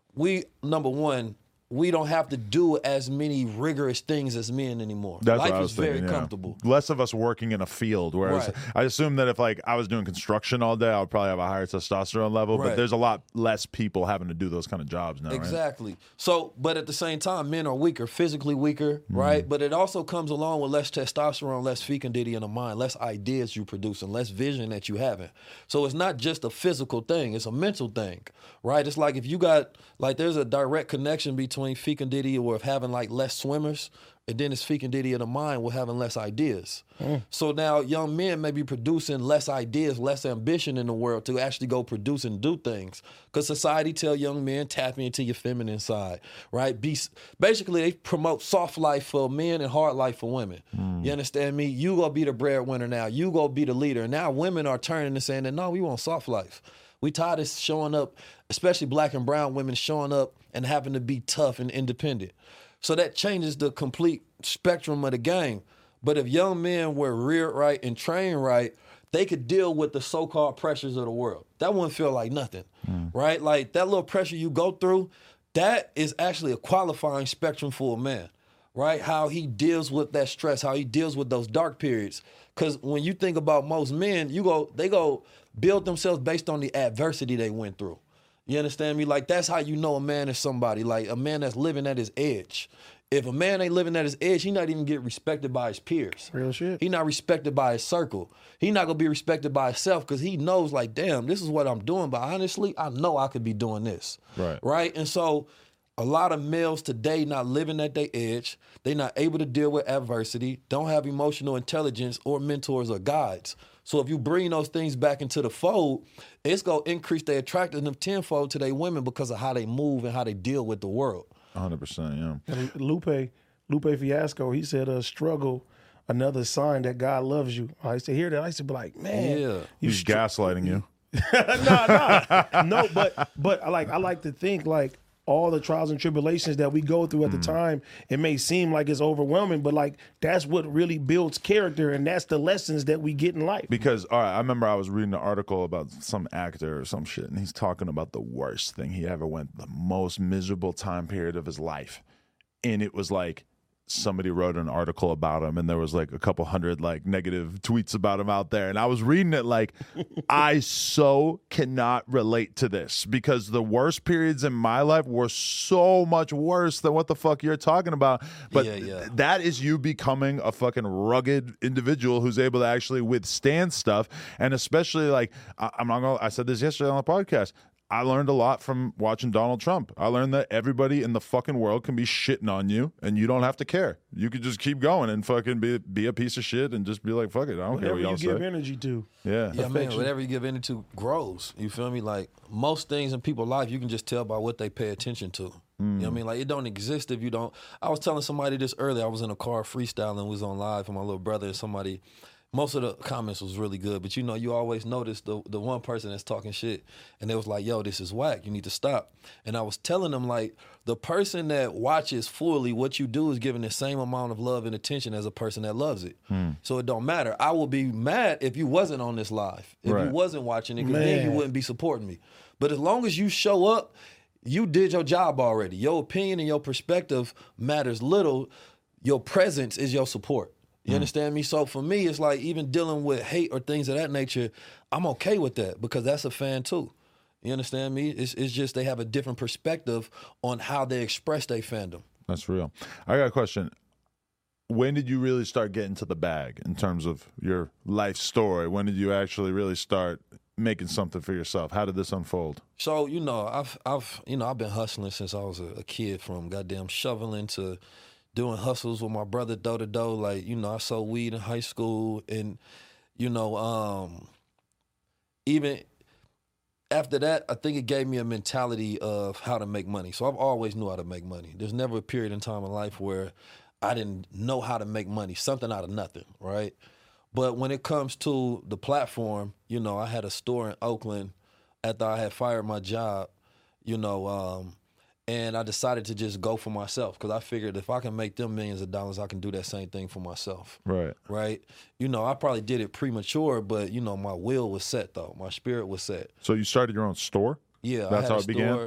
number one, we don't have to do as many rigorous things as men anymore. That's Life what I was is very thinking, comfortable. Less of us working in a field, whereas Right. I assume that if like I was doing construction all day, I would probably have a higher testosterone level, but Right. there's a lot less people having to do those kind of jobs now, Exactly. So, but at the same time, men are weaker, physically weaker, right? But it also comes along with less testosterone, less fecundity in the mind, less ideas you produce, and less vision that you having. So it's not just a physical thing, it's a mental thing, right? It's like if you got, like there's a direct connection between fecundity or of having like less swimmers, and then it's fecundity in the mind with having less ideas. So now young men may be producing less ideas, less ambition in the world to actually go produce and do things. Because society tell young men, tap into your feminine side, right? Basically, they promote soft life for men and hard life for women. You understand me? You go be the breadwinner now. You go be the leader. And now women are turning and saying that, no, we want soft life. We tired of showing up, especially black and brown women showing up and having to be tough and independent. So that changes the complete spectrum of the game. But if young men were reared right and trained right, they could deal with the so-called pressures of the world. That wouldn't feel like nothing, right? Like that little pressure you go through, that is actually a qualifying spectrum for a man, right? How he deals with that stress, how he deals with those dark periods. Because when you think about most men, they go build themselves based on the adversity they went through. You understand me? Like, that's how you know a man is somebody, like a man that's living at his edge. If a man ain't living at his edge, he not even get respected by his peers. Real shit. He not respected by his circle. He not gonna be respected by himself because he knows, like, damn, this is what I'm doing, but honestly, I know I could be doing this. Right? And so a lot of males today not living at their edge. They not able to deal with adversity, don't have emotional intelligence or mentors or guides. So if you bring those things back into the fold, it's going to increase their attractiveness tenfold to their women because of how they move and how they deal with the world. 100%, yeah. And Lupe Fiasco, he said, struggle, another sign that God loves you. I used to hear that. I used to be like, man. He's gaslighting you. No, but I like to think like all the trials and tribulations that we go through at the time, it may seem like it's overwhelming, but like that's what really builds character, and that's the lessons that we get in life. Because, all right, I remember I was reading an article about some actor or some shit, and he's talking about the worst thing he ever went, the most miserable time period of his life. And it was like somebody wrote an article about him, and there was like a couple hundred like negative tweets about him out there. And I was reading it like, I so cannot relate to this, because the worst periods in my life were so much worse than what the fuck you're talking about. But that is you becoming a fucking rugged individual who's able to actually withstand stuff. And especially like, I said this yesterday on the podcast, I learned a lot from watching Donald Trump. I learned that everybody in the fucking world can be shitting on you, and you don't have to care. You could just keep going and fucking be a piece of shit and just be like, fuck it, I don't care what y'all say. Whatever you give energy to. Yeah, man, whatever you give energy to grows. You feel me? Like, most things in people's life, you can just tell by what they pay attention to. You know what I mean? Like, it don't exist if you don't. I was telling somebody this earlier. I was in a car freestyling, was on live with my little brother, and somebody, most of the comments was really good, but you always notice the one person that's talking shit, and they was like, yo, this is whack, you need to stop. And I was telling them, like, the person that watches fully, what you do is giving the same amount of love and attention as a person that loves it. So it don't matter. I would be mad if you wasn't on this live, if you wasn't watching it, because then you wouldn't be supporting me. But as long as you show up, you did your job already. Your opinion and your perspective matters little. Your presence is your support. You understand me? So for me, it's like, even dealing with hate or things of that nature, I'm okay with that, because that's a fan too. You understand me? It's just they have a different perspective on how they express their fandom. That's real. I got a question. When did you really start getting to the bag in terms of your life story? When did you actually really start making something for yourself? How did this unfold? So, I've been hustling since I was a kid, from goddamn shoveling to doing hustles with my brother door to door. Like, I sold weed in high school, and, even after that, I think it gave me a mentality of how to make money. So I've always knew how to make money. There's never a period in time in life where I didn't know how to make money, something out of nothing, right? But when it comes to the platform, I had a store in Oakland after I had fired my job, and I decided to just go for myself, because I figured if I can make them millions of dollars, I can do that same thing for myself. Right. I probably did it premature, but, my will was set, though. My spirit was set. So you started your own store? Yeah. That's how it began?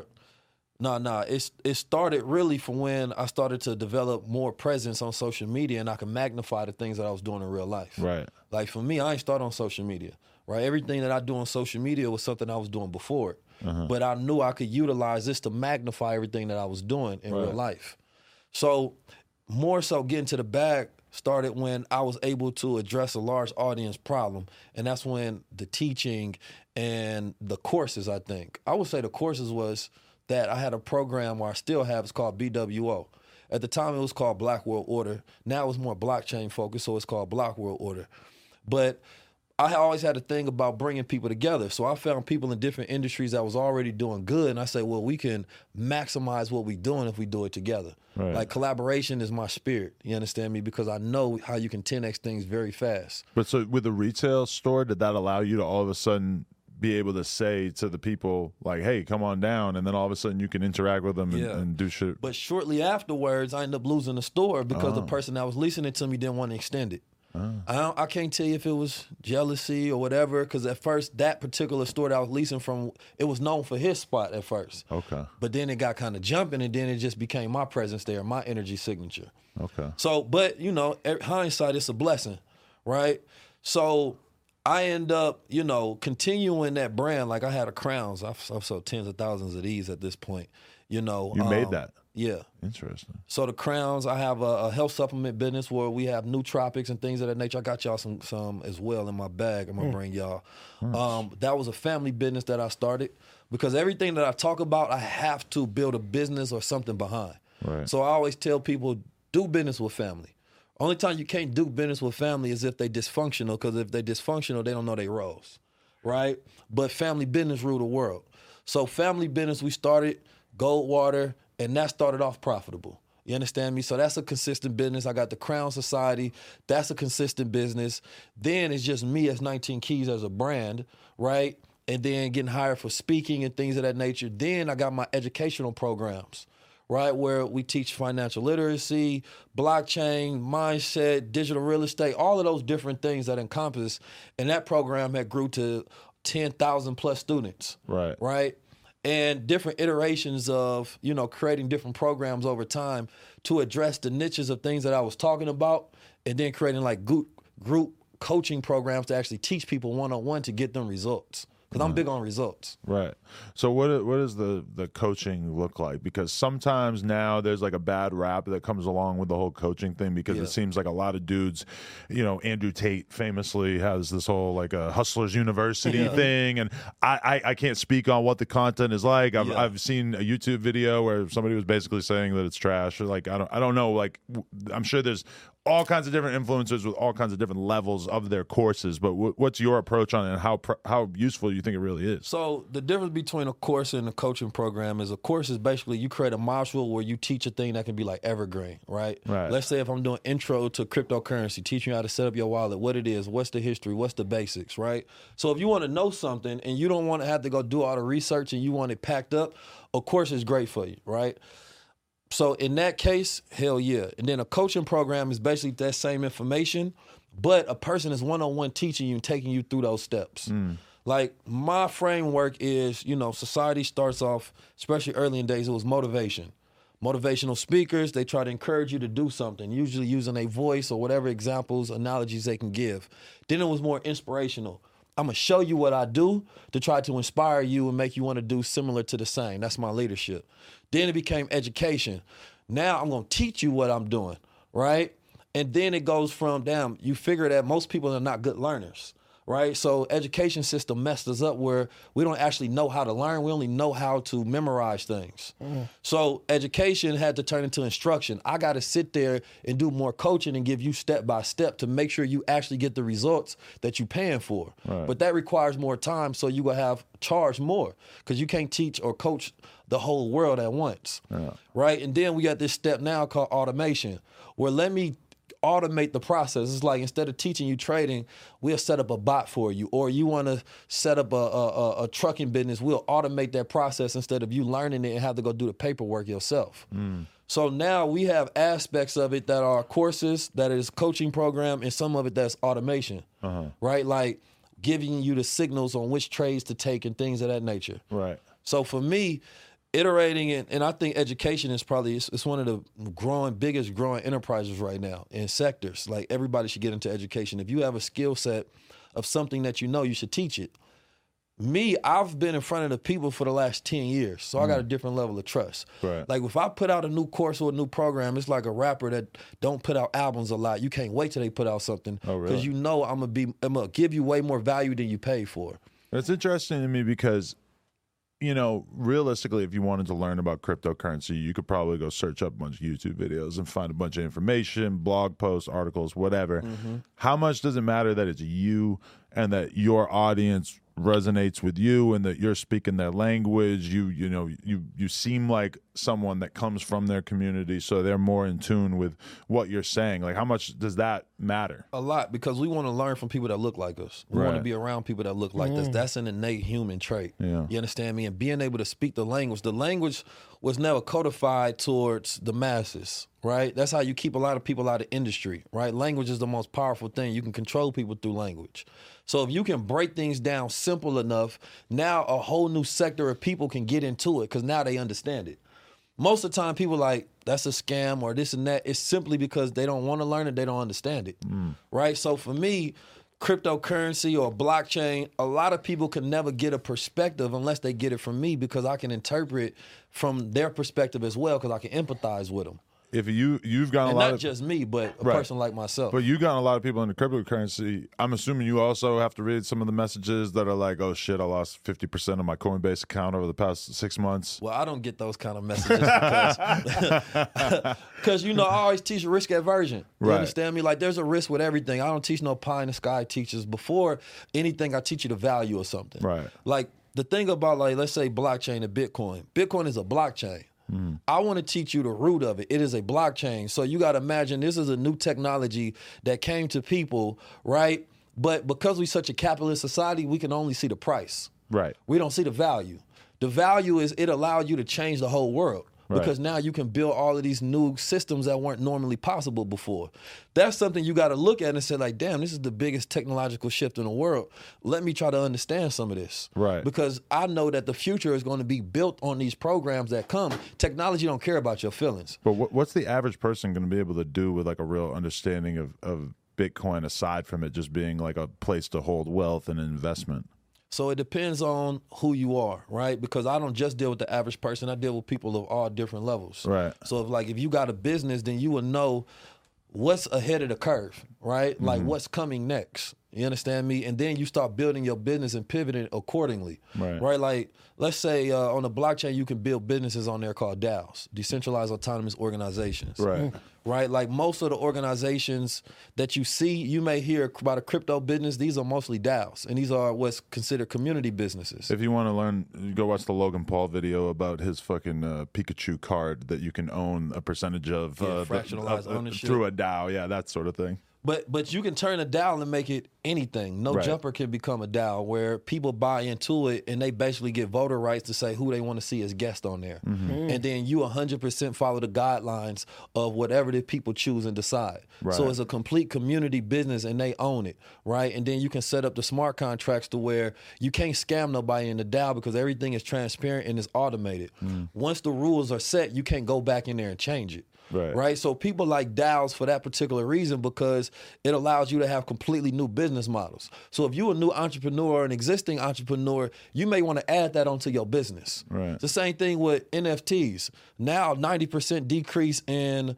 No. It started really from when I started to develop more presence on social media, and I could magnify the things that I was doing in real life. Right. Like, for me, I ain't start on social media, right? Everything that I do on social media was something I was doing before it. But I knew I could utilize this to magnify everything that I was doing in real life. So more so getting to the bag started when I was able to address a large audience problem. And that's when the teaching and the courses, I think. I would say the courses was that I had a program, or I still have, it's called BWO. At the time, it was called Black World Order. Now it's more blockchain focused, so it's called Black World Order. But I always had a thing about bringing people together. So I found people in different industries that was already doing good, and I said, well, we can maximize what we're doing if we do it together. Right. Like, collaboration is my spirit, you understand me? Because I know how you can 10X things very fast. But so with the retail store, did that allow you to all of a sudden be able to say to the people, like, hey, come on down, and then all of a sudden you can interact with them and do shit? But shortly afterwards, I ended up losing the store because the person that was leasing it to me didn't want to extend it. I can't tell you if it was jealousy or whatever, because at first, that particular store that I was leasing from, it was known for his spot at first. Okay. But then it got kind of jumping, and then it just became my presence there, my energy signature. Okay. So, but, hindsight, it's a blessing, right? So I end up, continuing that brand. Like, I had a Crowns. I've sold tens of thousands of these at this point. You made that? Yeah. Interesting. So the Crowns, I have a health supplement business where we have nootropics and things of that nature. I got y'all some as well in my bag. I'm going to bring y'all. That was a family business that I started, because everything that I talk about, I have to build a business or something behind. Right. So I always tell people, do business with family. Only time you can't do business with family is if they dysfunctional, because if they dysfunctional, they don't know their roles, right? But family business rule the world. So family business, we started Goldwater, and that started off profitable. You understand me? So that's a consistent business. I got the Crown Society. That's a consistent business. Then it's just me as 19 Keys as a brand, right? And then getting hired for speaking and things of that nature. Then I got my educational programs, right, where we teach financial literacy, blockchain, mindset, digital real estate, all of those different things that encompass. And that program had grew to 10,000 plus students, right? And different iterations of, creating different programs over time to address the niches of things that I was talking about, and then creating like group coaching programs to actually teach people one-on-one to get them results. because I'm big on results. Right. So what does the coaching look like? Because sometimes now there's like a bad rap that comes along with the whole coaching thing, because it seems like a lot of dudes, Andrew Tate famously has this whole like a Hustlers University thing, and I can't speak on what the content is like. I've seen a YouTube video where somebody was basically saying that it's trash, or like I don't know, like I'm sure there's all kinds of different influencers with all kinds of different levels of their courses, but what's your approach on it, and how useful you think it really is? So the difference between a course and a coaching program is a course is basically you create a module where you teach a thing that can be like evergreen, right? Let's say if I'm doing intro to cryptocurrency, teaching you how to set up your wallet, what it is, what's the history, what's the basics, right? So if you want to know something and you don't want to have to go do all the research and you want it packed up, a course is great for you, right? So in that case, hell yeah. And then a coaching program is basically that same information, but a person is one-on-one teaching you and taking you through those steps. Like my framework is, society starts off, especially early in days, it was motivation. Motivational speakers, they try to encourage you to do something, usually using a voice or whatever examples, analogies they can give. Then it was more inspirational. I'm going to show you what I do to try to inspire you and make you want to do similar to the same. That's my leadership. Then it became education. Now I'm going to teach you what I'm doing, right? And then it goes from, you figure that most people are not good learners, right? So education system messed us up where we don't actually know how to learn. We only know how to memorize things. So education had to turn into instruction. I got to sit there and do more coaching and give you step by step to make sure you actually get the results that you're paying for. But that requires more time, so you will have charge more because you can't teach or coach the whole world at once, right? And then we got this step now called automation, where let me automate the process. It's like instead of teaching you trading, we'll set up a bot for you. Or you want to set up a trucking business, we'll automate that process instead of you learning it and have to go do the paperwork yourself. So now we have aspects of it that are courses, that is coaching program, and some of it that's automation, right? Like giving you the signals on which trades to take and things of that nature. Right. So for me, iterating it, and I think education is probably, it's one of the biggest growing enterprises right now in sectors. Like everybody should get into education. If you have a skill set of something that you should teach it. Me, I've been in front of the people for the last 10 years, so I got a different level of trust. Right. Like if I put out a new course or a new program, it's like a rapper that don't put out albums a lot. You can't wait till they put out something because I'm gonna give you way more value than you pay for. That's interesting to me because, realistically, if you wanted to learn about cryptocurrency, you could probably go search up a bunch of YouTube videos and find a bunch of information, blog posts, articles, whatever. How much does it matter that it's you and that your audience resonates with you and that you're speaking their language? You seem like someone that comes from their community, so they're more in tune with what you're saying. Like, how much does that matter? A lot, because we want to learn from people that look like us. We want to be around people that look like us. That's an innate human trait. You understand me? And being able to speak the language was never codified towards the masses, right? That's how you keep a lot of people out of industry, right? Language is the most powerful thing. You can control people through language. So if you can break things down simple enough, now a whole new sector of people can get into it because now they understand it. Most of the time people like, that's a scam or this and that. It's simply because they don't want to learn it, they don't understand it, right? So for me, cryptocurrency or blockchain, a lot of people can never get a perspective unless they get it from me because I can interpret from their perspective as well because I can empathize with them. If you've gotten and a lot not of just me, but a person like myself. But you've gotten a lot of people into cryptocurrency. I'm assuming you also have to read some of the messages that are like, "Oh shit, I lost 50% of my Coinbase account over the past 6 months." Well, I don't get those kind of messages because I always teach risk aversion. You understand me? Like there's a risk with everything. I don't teach no pie in the sky teachers. Before anything, I teach you the value of something. Right. Like the thing about let's say blockchain and Bitcoin. Bitcoin is a blockchain. I want to teach you the root of it. It is a blockchain. So you got to imagine this is a new technology that came to people, right? But because we're such a capitalist society, we can only see the price. Right. We don't see the value. The value is it allowed you to change the whole world. Because now you can build all of these new systems that weren't normally possible before. That's something you got to look at and say like, damn, this is the biggest technological shift in the world. Let me try to understand some of this. Right. Because I know that the future is going to be built on these programs that come. Technology don't care about your feelings. But what's the average person going to be able to do with like a real understanding of Bitcoin aside from it just being like a place to hold wealth and investment? So it depends on who you are, right? Because I don't just deal with the average person. I deal with people of all different levels. Right. So if you got a business, then you will know what's ahead of the curve, right? Like what's coming next. You understand me? And then you start building your business and pivoting accordingly. Right. Like, let's say on the blockchain, you can build businesses on there called DAOs, Decentralized Autonomous Organizations. Right. Right? Like most of the organizations that you see, you may hear about a crypto business. These are mostly DAOs, and these are what's considered community businesses. If you want to learn, go watch the Logan Paul video about his fucking Pikachu card that you can own a percentage of fractionalized ownership. through a DAO. Yeah, that sort of thing. But you can turn a DAO and make it anything. No Right. Jumper can become a DAO where people buy into it and they basically get voter rights to say who they want to see as guest on there. And then you 100% follow the guidelines of whatever the people choose and decide. So Right. it's a complete community business and they own it, right? And then you can set up the smart contracts to where you can't scam nobody in the DAO because everything is transparent and is automated. Once the rules are set, you can't go back in there and change it. Right. So people like DAOs for that particular reason because it allows you to have completely new business models. So if you're a new entrepreneur or an existing entrepreneur, you may want to add that onto your business. Right. It's the same thing with NFTs. Now 90% decrease in,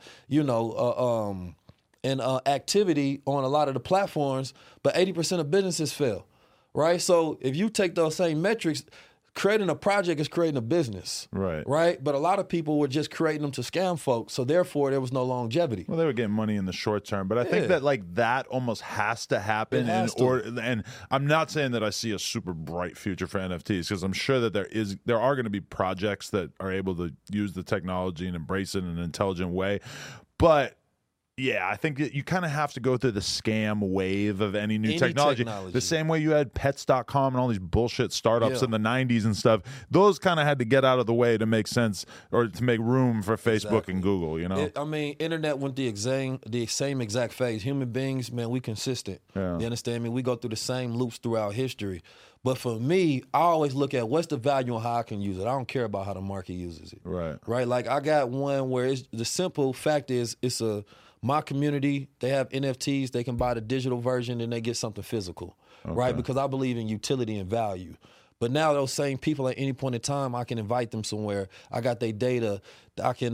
activity on a lot of the platforms, but 80% of businesses fail. Right. So if you take those same metrics, creating a project is creating a business. Right. But a lot of people were just creating them to scam folks. So therefore, there was no longevity. Well, they were getting money in the short term, but I think that that almost has to happen. And I'm not saying that I see a super bright future for NFTs because I'm sure that there are going to be projects that are able to use the technology and embrace it in an intelligent way. But yeah, I think that you kind of have to go through the scam wave of any new technology. The same way you had pets.com and all these bullshit startups in the 90s and stuff. Those kind of had to get out of the way to make sense or to make room for Facebook and Google, you know? Internet went the same exact phase. Human beings, man, we consistent. Yeah. You understand me? We go through the same loops throughout history. But for me, I always look at what's the value and how I can use it. I don't care about how the market uses it. Right? Like I got one where the simple fact is my community, they have NFTs, they can buy the digital version and they get something physical, right? Because I believe in utility and value. But now those same people at any point in time, I can invite them somewhere. I got their data. I can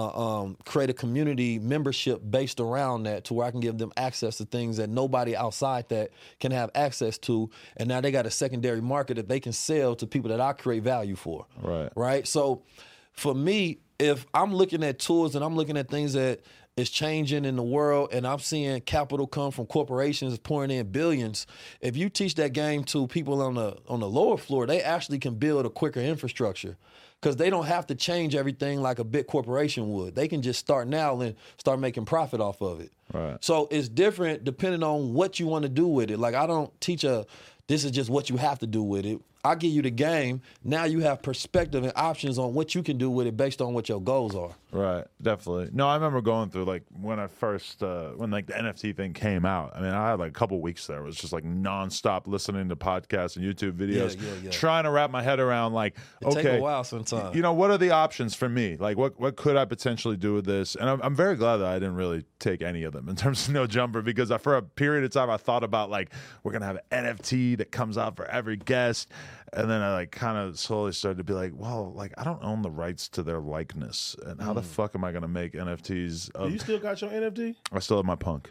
create a community membership based around that to where I can give them access to things that nobody outside that can have access to. And now they got a secondary market that they can sell to people that I create value for. Right? So for me, if I'm looking at tools and I'm looking at things that is changing in the world and I'm seeing capital come from corporations pouring in billions, if you teach that game to people on the lower floor, they actually can build a quicker infrastructure because they don't have to change everything like a big corporation would. They can just start now and start making profit off of it. So it's different depending on what you want to do with it. Like I don't teach this is just what you have to do with it. I give you the game. Now you have perspective and options on what you can do with it based on what your goals are. Right, definitely. No, I remember going through like when I first when like the NFT thing came out. I mean, I had like a couple weeks there. It was just like nonstop listening to podcasts and YouTube videos, trying to wrap my head around like, it take a while sometimes. You know, what are the options for me? Like, what could I potentially do with this? And I'm very glad that I didn't really take any of them in terms of No Jumper because for a period of time I thought about like we're gonna have an NFT that comes out for every guest. And then I like kind of slowly started to be like, well, like I don't own the rights to their likeness, and how the fuck am I going to make NFTs? Do you still got your NFT? I still have my punk,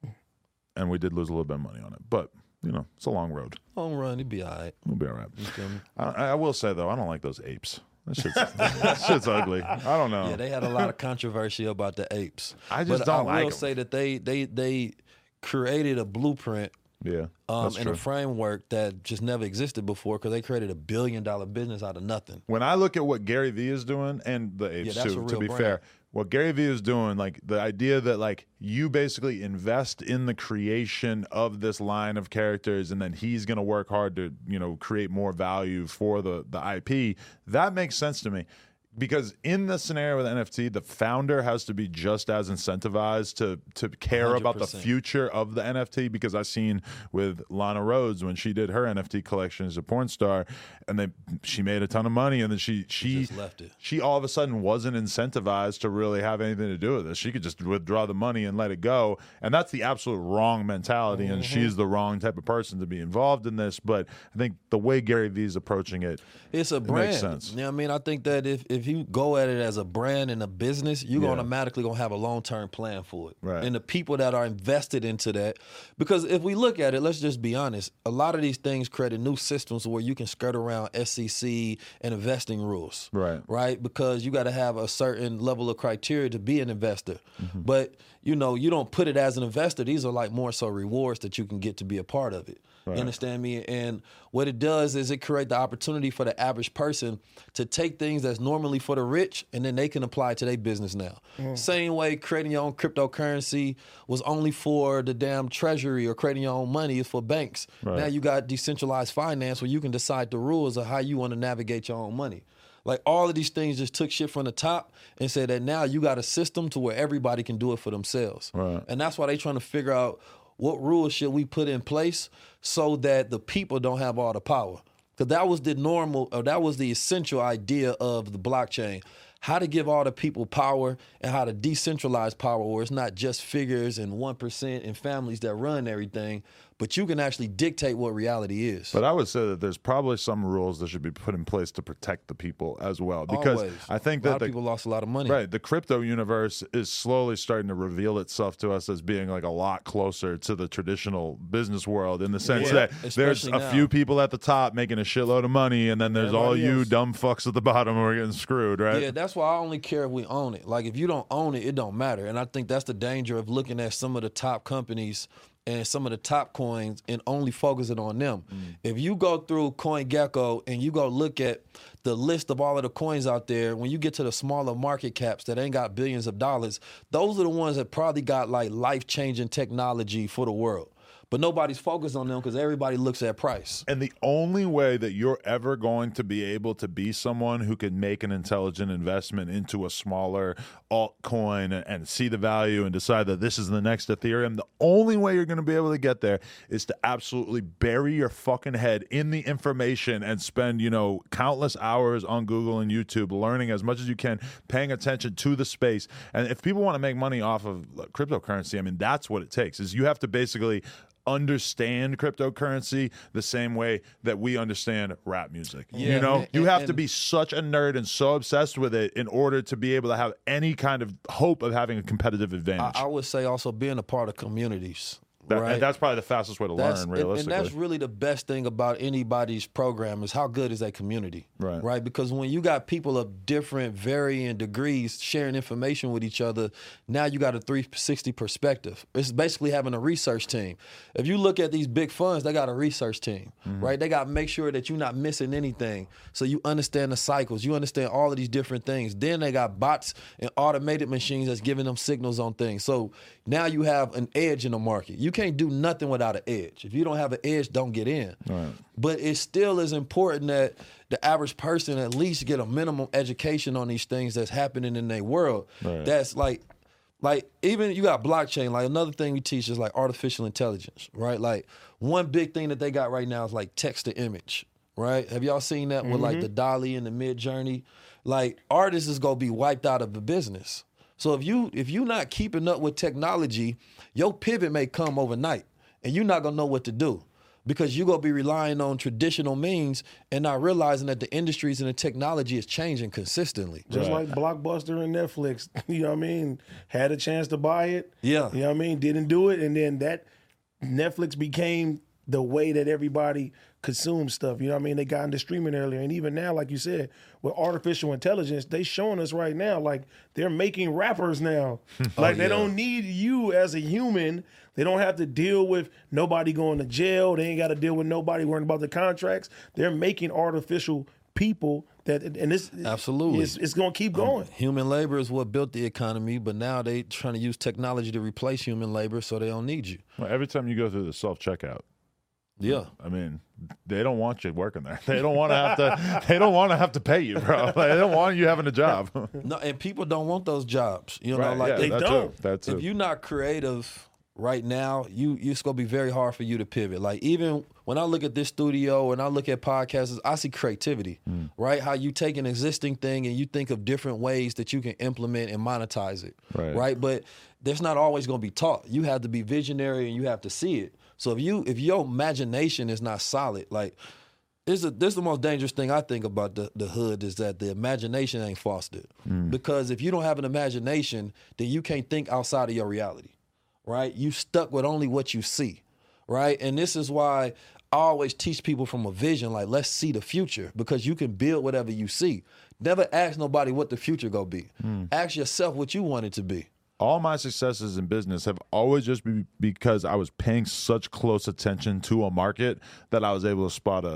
and we did lose a little bit of money on it, but you know it's a long road. Long run, it'd be all right. We'll be all right. I will say though, I don't like those apes. That shit's ugly. I don't know. Yeah, they had a lot of controversy about the apes. I just don't like them. I will say that they created a blueprint. Yeah, in a framework that just never existed before because they created $1 billion business out of nothing. When I look at what Gary Vee is doing and the apes too, to be fair, what Gary Vee is doing, like the idea that like you basically invest in the creation of this line of characters and then he's going to work hard to, you know, create more value for the IP, that makes sense to me. because in the scenario with NFT, the founder has to be just as incentivized to care about the 100%. future of the NFT. Because I've seen with Lana Rhoades when she did her NFT collection as a porn star, and she made a ton of money, and then she just left it. She all of a sudden wasn't incentivized to really have anything to do with this. She could just withdraw the money and let it go, and that's the absolute wrong mentality. And she's the wrong type of person to be involved in this. But I think the way Gary Vee's approaching it, it's a brand. makes sense. You know what I mean? I think that if you go at it as a brand and a business, you're automatically going to have a long-term plan for it. Right. And the people that are invested into that, because if we look at it, let's just be honest, a lot of these things created new systems where you can skirt around SEC and investing rules. Right? Because you got to have a certain level of criteria to be an investor. But, you don't put it as an investor. These are like more so rewards that you can get to be a part of it. You understand me? And what it does is it creates the opportunity for the average person to take things that's normally for the rich, and then they can apply it to their business now. Same way creating your own cryptocurrency was only for the damn treasury, or creating your own money is for banks. Now you got decentralized finance where you can decide the rules of how you want to navigate your own money. Like, all of these things just took shit from the top and said that now you got a system to where everybody can do it for themselves. And that's why they trying to figure out what rules should we put in place so that the people don't have all the power. Because that was that was the essential idea of the blockchain. How to give all the people power and how to decentralize power, where it's not just figures and 1% and families that run everything, but you can actually dictate what reality is. But I would say that there's probably some rules that should be put in place to protect the people as well. Because Always. I think a that lot of people lost a lot of money. Right. The crypto universe is slowly starting to reveal itself to us as being like a lot closer to the traditional business world, in the sense that there's Especially a now. few people at the top making a shitload of money, and then there's all you dumb fucks at the bottom who are getting screwed, right? Yeah, that's why I only care if we own it. Like, if you don't own it, it don't matter. And I think that's the danger of looking at some of the top companies and some of the top coins and only focusing on them. If you go through CoinGecko and you go look at the list of all of the coins out there, when you get to the smaller market caps that ain't got billions of dollars, those are the ones that probably got like life-changing technology for the world. But nobody's focused on them because everybody looks at price. And the only way that you're ever going to be able to be someone who can make an intelligent investment into a smaller altcoin and see the value and decide that this is the next Ethereum, the only way you're going to be able to get there is to absolutely bury your fucking head in the information and spend, countless hours on Google and YouTube learning as much as you can, paying attention to the space. And if people want to make money off of cryptocurrency, I mean, that's what it takes. Is you have to basically understand cryptocurrency the same way that we understand rap music. You have to be such a nerd and so obsessed with it in order to be able to have any kind of hope of having a competitive advantage. I would say also being a part of communities. And that's probably the fastest way to learn, realistically. And that's really the best thing about anybody's program is how good is that community, right? Because when you got people of different, varying degrees sharing information with each other, now you got a 360 perspective. It's basically having a research team. If you look at these big funds, they got a research team, right? They got to make sure that you're not missing anything. So you understand the cycles. You understand all of these different things. Then they got bots and automated machines that's giving them signals on things. So now you have an edge in the market. You can't do nothing without an edge. If you don't have an edge, don't get in. Right. But it still is important that the average person at least get a minimum education on these things that's happening in their world. Right. That's like even you got blockchain. Like, another thing we teach is like artificial intelligence, right? Like, one big thing that they got right now is like text to image, right? Have y'all seen that with like the DALL-E and the Midjourney? Like, artists is gonna be wiped out of the business. So if you not keeping up with technology, your pivot may come overnight, and you're not gonna know what to do, because you're gonna be relying on traditional means and not realizing that the industries and the technology is changing consistently. Just like Blockbuster and Netflix, you know what I mean? Had a chance to buy it, yeah, you know what I mean? Didn't do it, and then that Netflix became the way that everybody consumes stuff. You know what I mean? They got into streaming earlier. And even now, like you said, with artificial intelligence, they showing us right now, like, they're making rappers now. Like, they don't need you as a human. They don't have to deal with nobody going to jail. They ain't got to deal with nobody worrying about the contracts. They're making artificial people that, and this absolutely it's going to keep going. Human labor is what built the economy, but now they trying to use technology to replace human labor, so they don't need you. Well, every time you go through the self-checkout, Yeah. I mean, they don't want you working there. They don't want to have to. They don't want to have to pay you, bro. They don't want you having a job. No, and people don't want those jobs. You know, Right, like yeah, they that don't. Too. That too. if you're not creative right now, it's gonna be very hard for you to pivot. Like even when I look at this studio and I look at podcasts, I see creativity, right? How you take an existing thing and you think of different ways that you can implement and monetize it, right? But that's not always gonna be taught. You have to be visionary and you have to see it. So if your imagination is not solid, like this is the most dangerous thing I think about the hood is that the imagination ain't fostered. Because if you don't have an imagination, then you can't think outside of your reality, right? You stuck with only what you see, right? And this is why I always teach people from a vision, like let's see the future because you can build whatever you see. Never ask nobody what the future gonna be. Ask yourself what you want it to be. All my successes in business have always just been because I was paying such close attention to a market that I was able to spot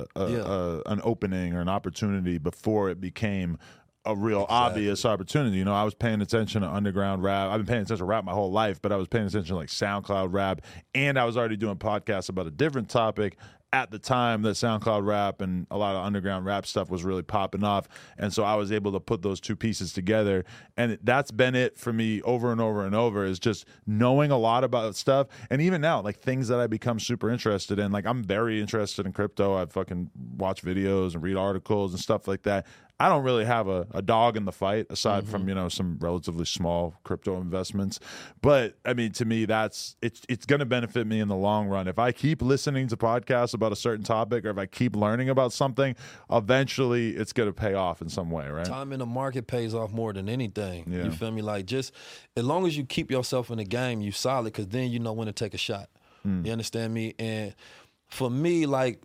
an opening or an opportunity before it became a real obvious opportunity. You know, I was paying attention to underground rap. I've been paying attention to rap my whole life, but I was paying attention to like SoundCloud rap, and I was already doing podcasts about a different topic at the time that SoundCloud rap and a lot of underground rap stuff was really popping off. And so I was able to put those two pieces together. And that's been it for me over and over and over is just knowing a lot about stuff. And even now, like things that I become super interested in, like I'm very interested in crypto. I fucking watch videos and read articles and stuff like that. I don't really have a dog in the fight aside from, you know, some relatively small crypto investments. But I mean, to me, it's going to benefit me in the long run. If I keep listening to podcasts about a certain topic or if I keep learning about something, eventually it's going to pay off in some way, right? Time in the market pays off more than anything. Yeah. You feel me? Like just as long as you keep yourself in the game, you solid because then you know when to take a shot. You understand me? And for me, like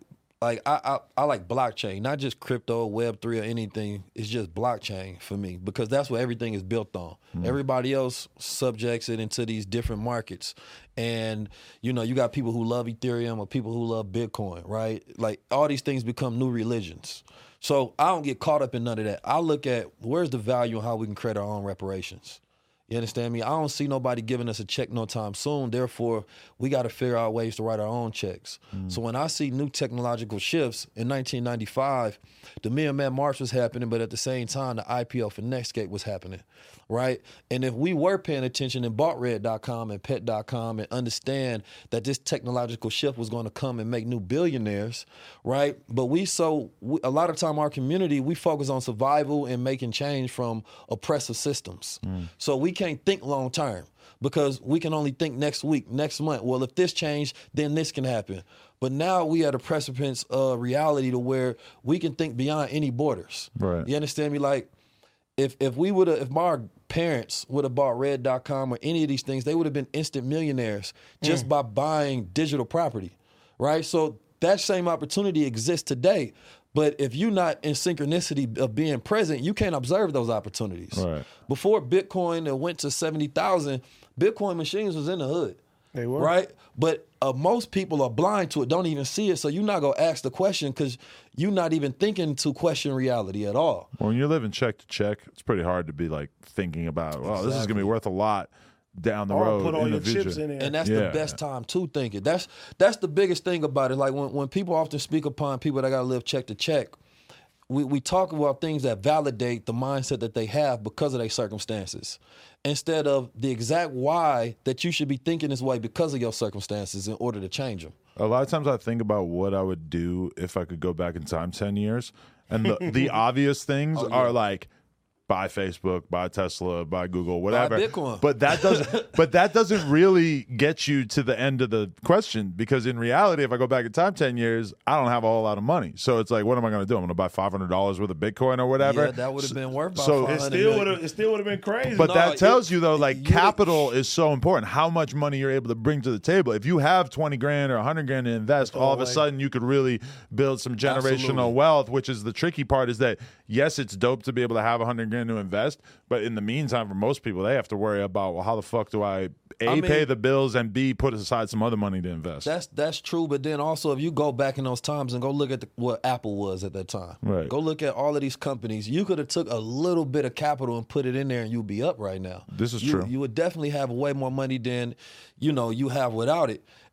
I like blockchain, not just crypto, Web3 or anything. It's just blockchain for me because that's what everything is built on. Everybody else subjects it into these different markets. And, you know, you got people who love Ethereum or people who love Bitcoin, right? Like all these things become new religions. So I don't get caught up in none of that. I look at where's the value and how we can create our own reparations. You understand me? I don't see nobody giving us a check no time soon. Therefore, we got to figure out ways to write our own checks. So when I see new technological shifts, in 1995, the Million Man March was happening, but at the same time, the IPO for Netscape was happening, right? And if we were paying attention and bought Red.com and Pet.com and understand that this technological shift was going to come and make new billionaires, right? But a lot of time our community, we focus on survival and making change from oppressive systems. So we can't think long term because we can only think next week, next month. Well, if this changed, then this can happen. But now we at a precipice of reality to where we can think beyond any borders. Right. You understand me? Like if my parents would have bought Red.com or any of these things, they would have been instant millionaires just by buying digital property, right? So that same opportunity exists today. But if you're not in synchronicity of being present, you can't observe those opportunities. Right. Before Bitcoin went to 70,000, Bitcoin machines was in the hood. They were. Right? But most people are blind to it, don't even see it. So you're not going to ask the question because you're not even thinking to question reality at all. Well, when you're living check to check, it's pretty hard to be like thinking about, well, this is going to be worth a lot down the road put all in your the future. chips in there. And that's the best time to think it. That's the biggest thing about it. Like when people often speak upon people that got to live check to check, we talk about things that validate the mindset that they have because of their circumstances, instead of the exact why that you should be thinking this way because of your circumstances in order to change them. A lot of times I think about what I would do if I could go back in time 10 years. And the obvious things are like, buy Facebook, buy Tesla, buy Google, whatever. Buy Bitcoin. But that doesn't really get you to the end of the question, because in reality, if I go back in time 10 years, I don't have a whole lot of money. So it's like, what am I going to do? I'm going to buy $500 worth of Bitcoin or whatever. Yeah, that would have been worth about so It still would have been crazy. But that tells you, though, like capital is so important. How much money you're able to bring to the table. If you have 20 grand or 100 grand to invest, all of a sudden you could really build some generational wealth, which is the tricky part, is that, yes, it's dope to be able to have 100 grand to invest. But in the meantime, for most people, they have to worry about, well, how the fuck do I pay the bills and B, put aside some other money to invest? That's true. But then also, if you go back in those times and go look at what Apple was at that time, right. Go look at all of these companies. You could have took a little bit of capital and put it in there, and you'd be up right now. This is true. You would definitely have way more money than you have without it.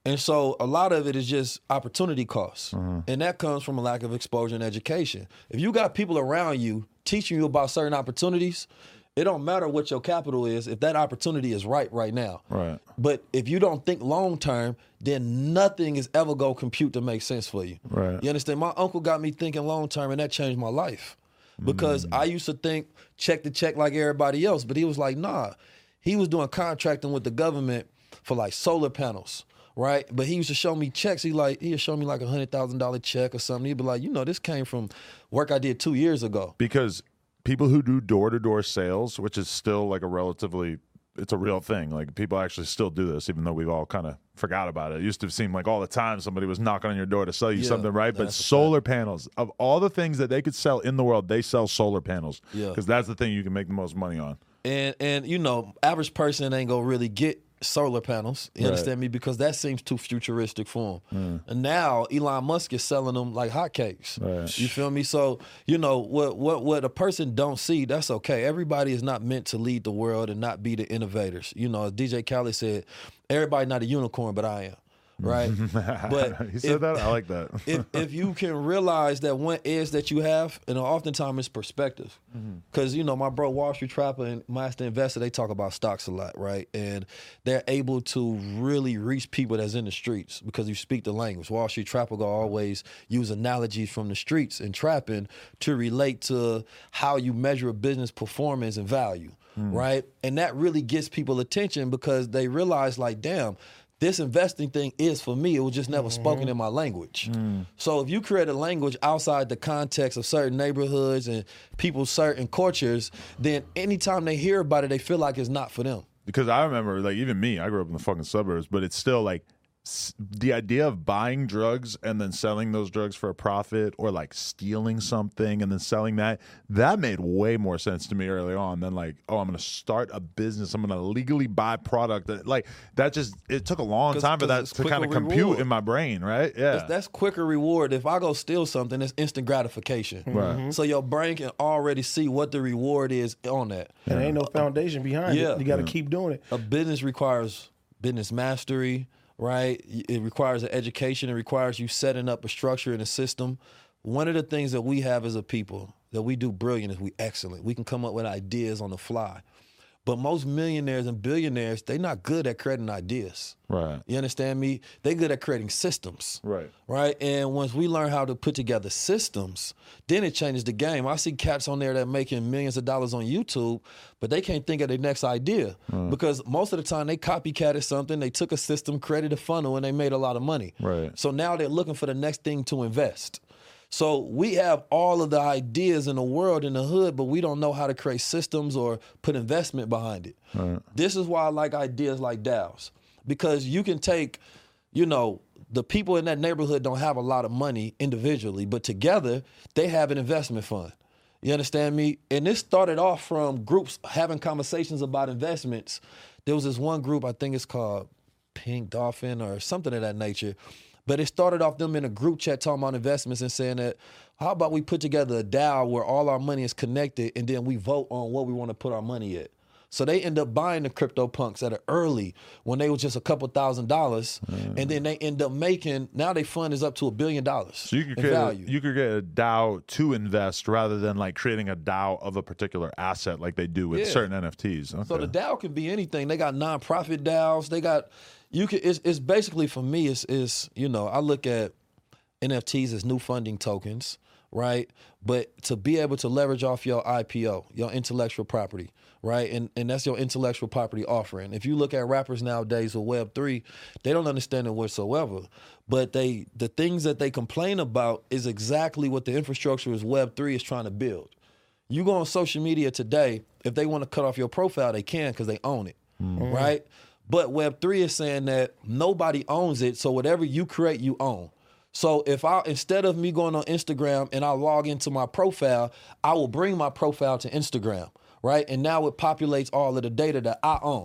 And so a lot of it is just opportunity costs. And that comes from a lack of exposure and education. If you got people around you teaching you about certain opportunities, it don't matter what your capital is if that opportunity is right now. Right. But if you don't think long term, then nothing is ever going to compute to make sense for you. Right. You understand? My uncle got me thinking long term, and that changed my life. Because I used to think check to check like everybody else, but he was like, nah. He was doing contracting with the government for like solar panels. Right, but he used to show me checks. He'd show me like $100,000 check or something. He'd be like, this came from work I did 2 years ago. Because people who do door-to-door sales, which is still like it's a real thing. Like people actually still do this, even though we've all kind of forgot about it. It used to seem like all the time somebody was knocking on your door to sell you something, right? But solar panels, of all the things that they could sell in the world, they sell solar panels because that's the thing you can make the most money on. And average person ain't gonna really get solar panels, you understand me? Because that seems too futuristic for them. And now Elon Musk is selling them like hotcakes. Right. You feel me? So, what a person don't see, that's okay. Everybody is not meant to lead the world and not be the innovators. As DJ Khaled said, everybody not a unicorn, but I am. Right, but he said that. I like that. if you can realize that one edge that you have, and oftentimes it's perspective, because my bro Wall Street Trapper and Master Investor, they talk about stocks a lot, right? And they're able to really reach people that's in the streets because you speak the language. Wall Street Trapper will always use analogies from the streets and trapping to relate to how you measure a business performance and value, right? And that really gets people attention because they realize, like, damn, this investing thing is for me. It was just never spoken in my language. So if you create a language outside the context of certain neighborhoods and people's certain cultures, then anytime they hear about it, they feel like it's not for them. Because I remember, like, even me, I grew up in the fucking suburbs, but it's still like the idea of buying drugs and then selling those drugs for a profit, or like stealing something and then selling that made way more sense to me early on than like, oh, I'm going to start a business. I'm going to legally buy product. It took a long time for that to kind of compute in my brain, right? Yeah. That's quicker reward. If I go steal something, it's instant gratification. Right. So your brain can already see what the reward is on that. And there ain't no foundation behind it. You got to keep doing it. A business requires business mastery, right? It requires an education. It requires you setting up a structure and a system. One of the things that we have as a people that we do brilliant is we excellent. We can come up with ideas on the fly. But most millionaires and billionaires, they're not good at creating ideas. Right. You understand me? They're good at creating systems. Right. Right? And once we learn how to put together systems, then it changes the game. I see cats on there that making millions of dollars on YouTube, but they can't think of their next idea. Because most of the time they copycatted something, they took a system, created a funnel, and they made a lot of money. Right. So now they're looking for the next thing to invest. So we have all of the ideas in the world in the hood, but we don't know how to create systems or put investment behind it. Right. This is why I like ideas like DAOs, because you can take, the people in that neighborhood don't have a lot of money individually, but together they have an investment fund. You understand me? And this started off from groups having conversations about investments. There was this one group, I think it's called Pink Dolphin or something of that nature. But it started off them in a group chat talking about investments and saying that, how about we put together a DAO where all our money is connected and then we vote on what we want to put our money at. So they end up buying the CryptoPunks at an early when they was just a couple $1,000s, and then they end up making, now their fund is up to $1 billion so you could get a DAO to invest rather than like creating a DAO of a particular asset like they do with certain NFTs. Okay. So the DAO can be anything. They got nonprofit DAOs. They got, it's basically, for me, I look at NFTs as new funding tokens, right? But to be able to leverage off your IPO, your intellectual property, right? And that's your intellectual property offering. If you look at rappers nowadays with Web3, they don't understand it whatsoever. But the things that they complain about is exactly what the infrastructure is Web3 is trying to build. You go on social media today, if they want to cut off your profile, they can because they own it, right? But Web3 is saying that nobody owns it, so whatever you create, you own. So instead of me going on Instagram and I log into my profile, I will bring my profile to Instagram, right? And now it populates all of the data that I own.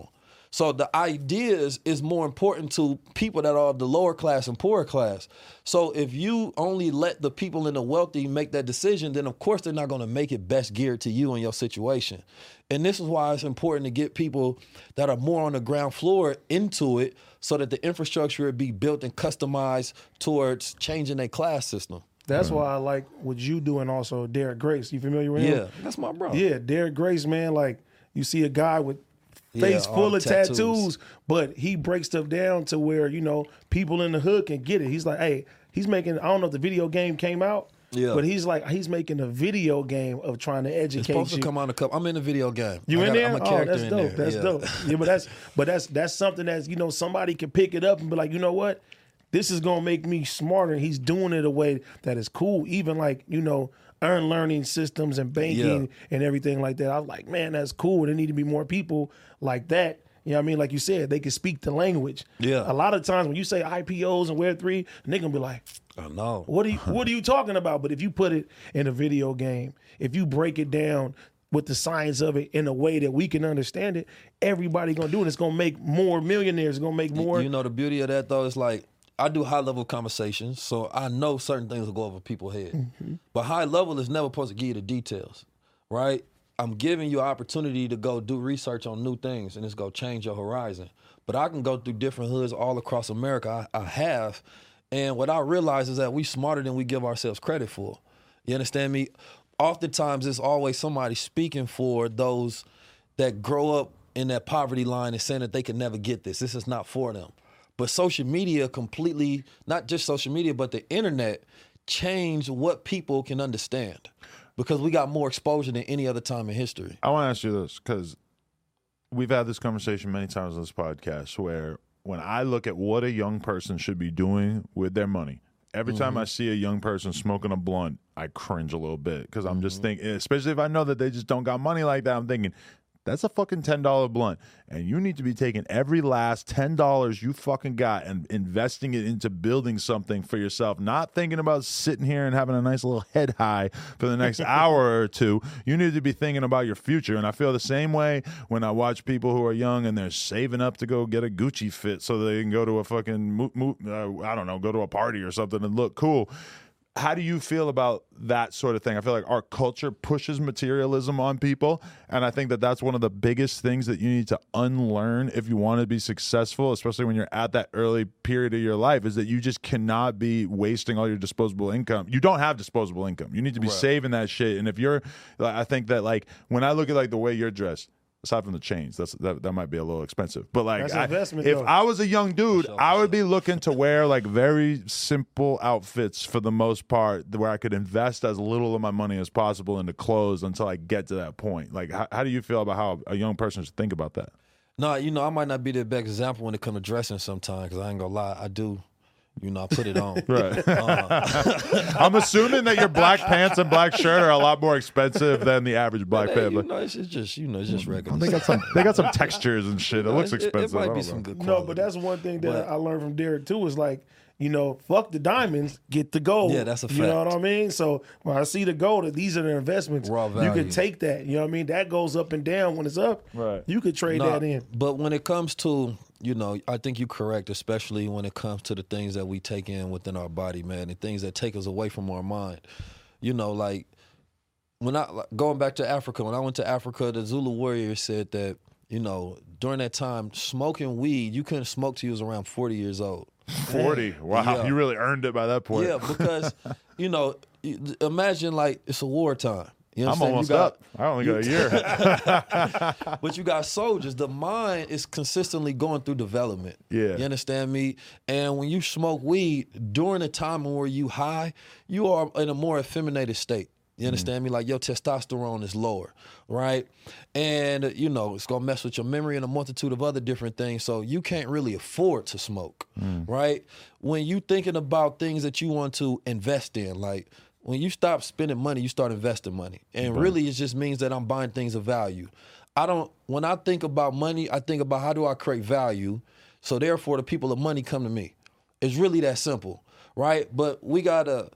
So the ideas is more important to people that are of the lower class and poorer class. So if you only let the people in the wealthy make that decision, then of course they're not going to make it best geared to you and your situation. And this is why it's important to get people that are more on the ground floor into it so that the infrastructure would be built and customized towards changing their class system. That's why I like what you doing also, Derek Grace. You familiar with him? Yeah, that's my brother. Yeah, Derek Grace, man, like you see a guy with face full of tattoos, but he breaks stuff down to where, you know, people in the hood can get it. He's like, hey, he's making, I don't know if the video game came out, but he's making a video game of trying to educate you. It's supposed to come on a couple. I'm in the video game. You in there? I'm a character that's dope. in there. That's dope. Yeah, but that's something that's, you know, somebody can pick it up and be like, you know what? This is going to make me smarter. He's doing it a way that is cool. Even like, you know, earned learning systems and banking and everything like that. I was like, man, that's cool. There need to be more people like that. You know what I mean? Like you said, they can speak the language. Yeah. A lot of times when you say IPOs and Web3, they're going to be like, I know. what are you talking about? But if you put it in a video game, if you break it down with the science of it in a way that we can understand it, everybody going to do it. It's going to make more millionaires. It's going to make more. You know, the beauty of that, though, is like, I do high-level conversations, so I know certain things will go over people's head. Mm-hmm. But high level is never supposed to give you the details, right? I'm giving you an opportunity to go do research on new things, and it's going to change your horizon. But I can go through different hoods all across America. I have. And what I realize is that we smarter than we give ourselves credit for. You understand me? Oftentimes, it's always somebody speaking for those that grow up in that poverty line and saying that they can never get this. This is not for them. But social media completely, not just social media, but the internet changed what people can understand because we got more exposure than any other time in history. I want to ask you this because we've had this conversation many times on this podcast where when I look at what a young person should be doing with their money, every time I see a young person smoking a blunt, I cringe a little bit because I'm just thinking, especially if I know that they just don't got money like that, I'm thinking, that's a fucking $10 blunt. And you need to be taking every last $10 you fucking got and investing it into building something for yourself, not thinking about sitting here and having a nice little head high for the next hour or two. You need to be thinking about your future. And I feel the same way when I watch people who are young and they're saving up to go get a Gucci fit so they can go to a fucking, I don't know, go to a party or something and look cool. How do you feel about that sort of thing? I feel like our culture pushes materialism on people, and I think that that's one of the biggest things that you need to unlearn if you want to be successful, especially when you're at that early period of your life, is that you just cannot be wasting all your disposable income. You don't have disposable income. You need to be saving that shit. And if you're, I think that like when I look at like the way you're dressed, aside from the chains, that might be a little expensive. But like, if I was a young dude, I would be looking to wear like very simple outfits for the most part, where I could invest as little of my money as possible into clothes until I get to that point. Like, how do you feel about how a young person should think about that? No, you know, I might not be the best example when it comes to dressing sometimes, because I ain't gonna lie, I do. You know, I put it on. Right. I'm assuming that your black pants and black shirt are a lot more expensive than the average black pant. You know, it's just regular. They got some textures and shit. It looks expensive. It might be some good quality. No, but that's one thing that I learned from Derek too is like, you know, fuck the diamonds, get the gold. Yeah, that's a fact. You know what I mean? So when I see the gold, these are the investments. Raw value. You can take that. You know what I mean? That goes up and down. When it's up, you could trade that in. But when it comes to, you know, I think you're correct, especially when it comes to the things that we take in within our body, man, and things that take us away from our mind. You know, like going back to Africa, when I went to Africa, the Zulu warrior said that, you know, during that time, smoking weed, you couldn't smoke till you was around 40 years old. 40? Wow, yeah. You really earned it by that point. Yeah, because, you know, imagine like it's a wartime. You know I'm almost up. I only got a year. But you got soldiers. The mind is consistently going through development. Yeah. You understand me? And when you smoke weed, during a time where you high, you are in a more effeminated state. You understand me? Like your testosterone is lower, right? And, you know, it's going to mess with your memory and a multitude of other different things. So you can't really afford to smoke, right? When you thinking about things that you want to invest in, like when you stop spending money, you start investing money. And really it just means that I'm buying things of value. When I think about money, I think about how do I create value? So therefore the people of money come to me. It's really that simple, right? But we got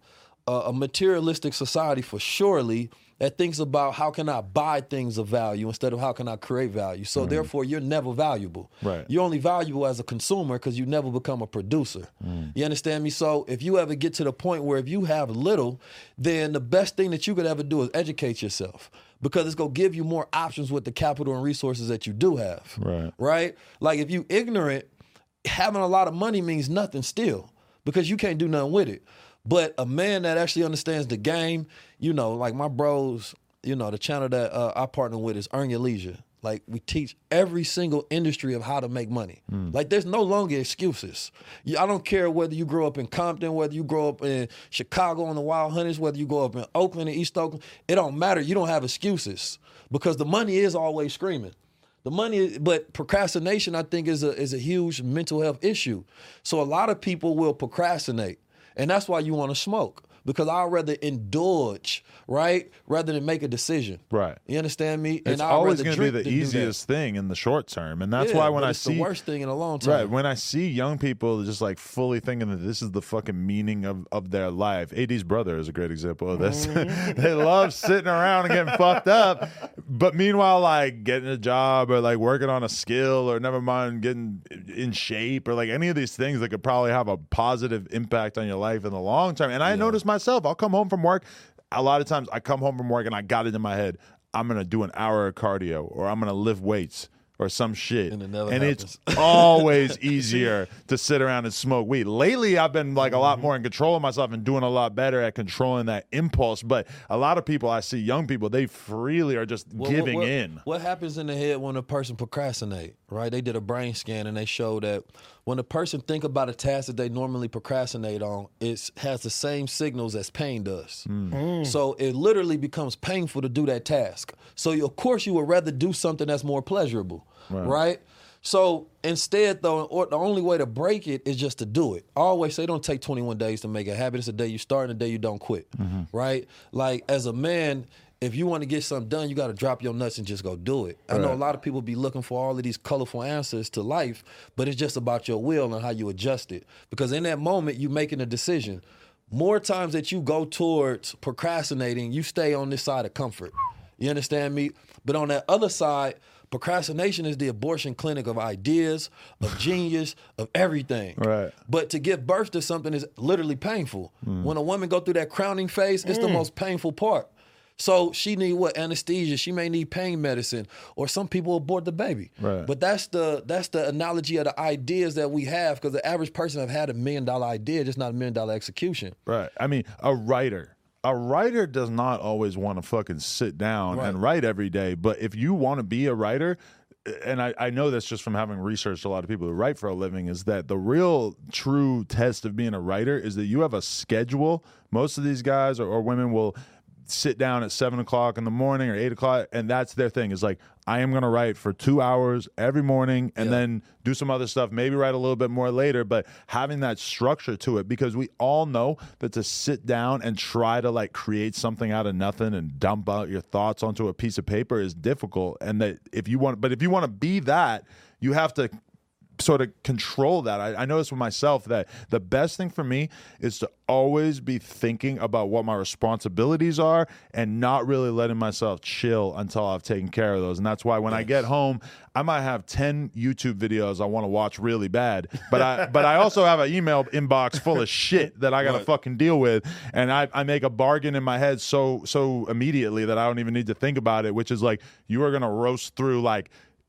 a materialistic society for surely that thinks about how can I buy things of value instead of how can I create value. So therefore, you're never valuable. Right. You're only valuable as a consumer because you never become a producer. You understand me? So if you ever get to the point where if you have little, then the best thing that you could ever do is educate yourself, because it's going to give you more options with the capital and resources that you do have. Right? Like if you ignorant, having a lot of money means nothing still, because you can't do nothing with it. But a man that actually understands the game, you know, like my bros, you know, the channel that I partner with is Earn Your Leisure. Like we teach every single industry of how to make money. Like there's no longer excuses. I don't care whether you grow up in Compton, whether you grow up in Chicago on the Wild Hunters, whether you grow up in Oakland and East Oakland. It don't matter. You don't have excuses because the money is always screaming. The money, but procrastination, I think, is a huge mental health issue. So a lot of people will procrastinate. And that's why you want to smoke, because I'd rather indulge, right, rather than make a decision. Right. You understand me? It's always going to be the easiest thing in the short term. And that's why when I see... it's the worst thing in the long term. Right. When I see young people just like fully thinking that this is the fucking meaning of their life. AD's brother is a great example of this. They love sitting around and getting fucked up. But meanwhile, like getting a job or like working on a skill or never mind getting in shape or like any of these things that could probably have a positive impact on your life in the long term. And I notice myself, I'll come home from work. A lot of times I come home from work and I got it in my head, I'm going to do an hour of cardio or I'm going to lift weights or some shit. And it never happens. It's always easier to sit around and smoke weed. Lately, I've been like a lot more in control of myself and doing a lot better at controlling that impulse. But a lot of people I see, young people, they freely are just giving in. What happens in the head when a person procrastinate, right? They did a brain scan and they showed that when a person think about a task that they normally procrastinate on, it has the same signals as pain does. So it literally becomes painful to do that task. So of course you would rather do something that's more pleasurable, right? So instead, though, the only way to break it is just to do it. I always say don't take 21 days to make a habit. It's a day you start and a day you don't quit, right? Like as a man, if you want to get something done, you got to drop your nuts and just go do it. I know a lot of people be looking for all of these colorful answers to life, but it's just about your will and how you adjust it. Because in that moment, you're making a decision. More times that you go towards procrastinating, you stay on this side of comfort. You understand me? But on that other side, procrastination is the abortion clinic of ideas, of genius, of everything. Right. But to give birth to something is literally painful. When a woman go through that crowning phase, it's the most painful part. So she need anesthesia. She may need pain medicine, or some people abort the baby. Right. But that's the analogy of the ideas that we have, because the average person have had $1 million idea, just not $1 million execution. Right. I mean, a writer does not always want to fucking sit down and write every day. But if you want to be a writer, and I know this just from having researched a lot of people who write for a living, is that the real true test of being a writer is that you have a schedule. Most of these guys or women will sit down at 7 o'clock in the morning or 8 o'clock, and that's their thing. Is like, I am going to write for 2 hours every morning and then do some other stuff, maybe write a little bit more later, but having that structure to it, because we all know that to sit down and try to like create something out of nothing and dump out your thoughts onto a piece of paper is difficult. And that if you want to be that, you have to sort of control that. I noticed with myself that the best thing for me is to always be thinking about what my responsibilities are and not really letting myself chill until I've taken care of those. And that's why when I get home, I might have 10 YouTube videos I want to watch really bad, but I also have an email inbox full of shit that I got to fucking deal with. And I make a bargain in my head so immediately that I don't even need to think about it, which is like, you are going to roast through like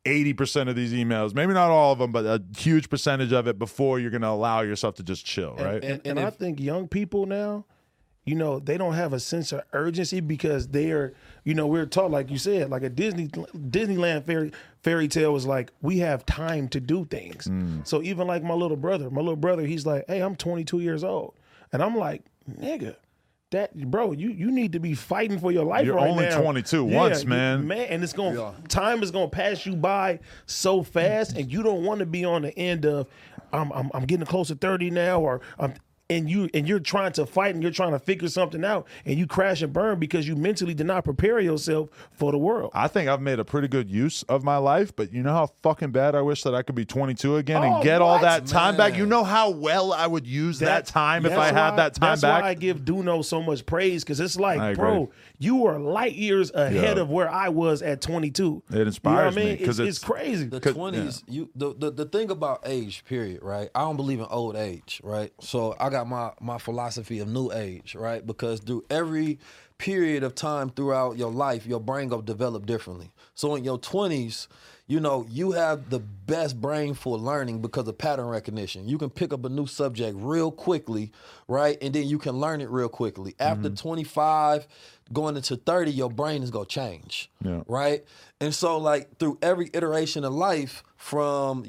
80% of these emails, maybe not all of them, but a huge percentage of it before you're going to allow yourself to just chill, right? And I think young people now, you know, they don't have a sense of urgency because they are, you know, we're taught, like you said, like a Disneyland fairy tale was like, we have time to do things. So even like my little brother, he's like, hey, I'm 22 years old. And I'm like, nigga, bro, you need to be fighting for your life. You're right only now. 22 once, man. And it's time is gonna pass you by so fast, and you don't want to be on the end of I'm getting close to 30 now, or and you're trying to fight and you're trying to figure something out, and you crash and burn because you mentally did not prepare yourself for the world. I think I've made a pretty good use of my life, but you know how fucking bad I wish that I could be 22 again and get all that time back? You know how well I would use that time if I had that time back? That's why I give Duno so much praise, because it's like, bro, you are light years ahead of where I was at 22. It inspires me. because it's crazy. The 20s, the thing about age, period, right? I don't believe in old age, right? So I got my philosophy of new age, right? Because through every period of time throughout your life, your brain gonna develop differently. So in your 20s, you know, you have the best brain for learning because of pattern recognition. You can pick up a new subject real quickly, right? And then you can learn it real quickly. After 25, going into 30, your brain is going to change, right? And so, like, through every iteration of life, from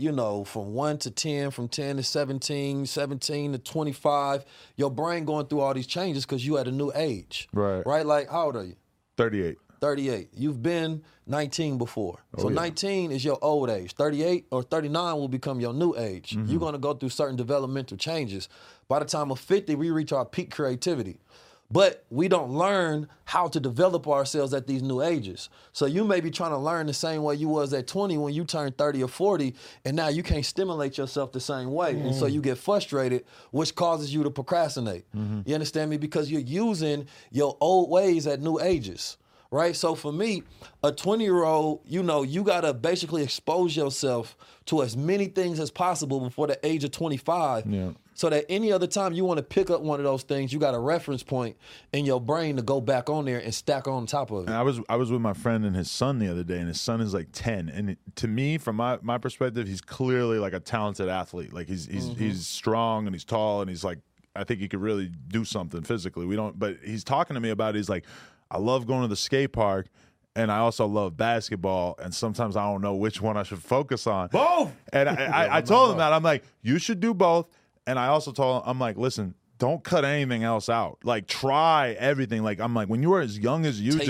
1 to 10, from 10 to 17, 17 to 25, your brain going through all these changes because you at a new age. Right? Like, how old are you? 38. 38. You've been 19 before. So 19 is your old age. 38 or 39 will become your new age. You're going to go through certain developmental changes. By the time of 50, we reach our peak creativity. But we don't learn how to develop ourselves at these new ages. So you may be trying to learn the same way you was at 20 when you turned 30 or 40, and now you can't stimulate yourself the same way. And so you get frustrated, which causes you to procrastinate. You understand me? Because you're using your old ways at new ages. Right? So for me, a 20-year-old, you got to basically expose yourself to as many things as possible before the age of 25. So that any other time you want to pick up one of those things, you got a reference point in your brain to go back on there and stack on top of it. And I was with my friend and his son the other day, and his son is like 10. And to me, from my perspective, he's clearly like a talented athlete. Like he's strong and he's tall and he's like, I think he could really do something physically. But he's talking to me about it. He's like, I love going to the skate park, and I also love basketball, and sometimes I don't know which one I should focus on. Both! And I told him that. I'm like, you should do both. And I also told him, I'm like, listen, don't cut anything else out. Like, try everything. Like, I'm like, when you are as young as you,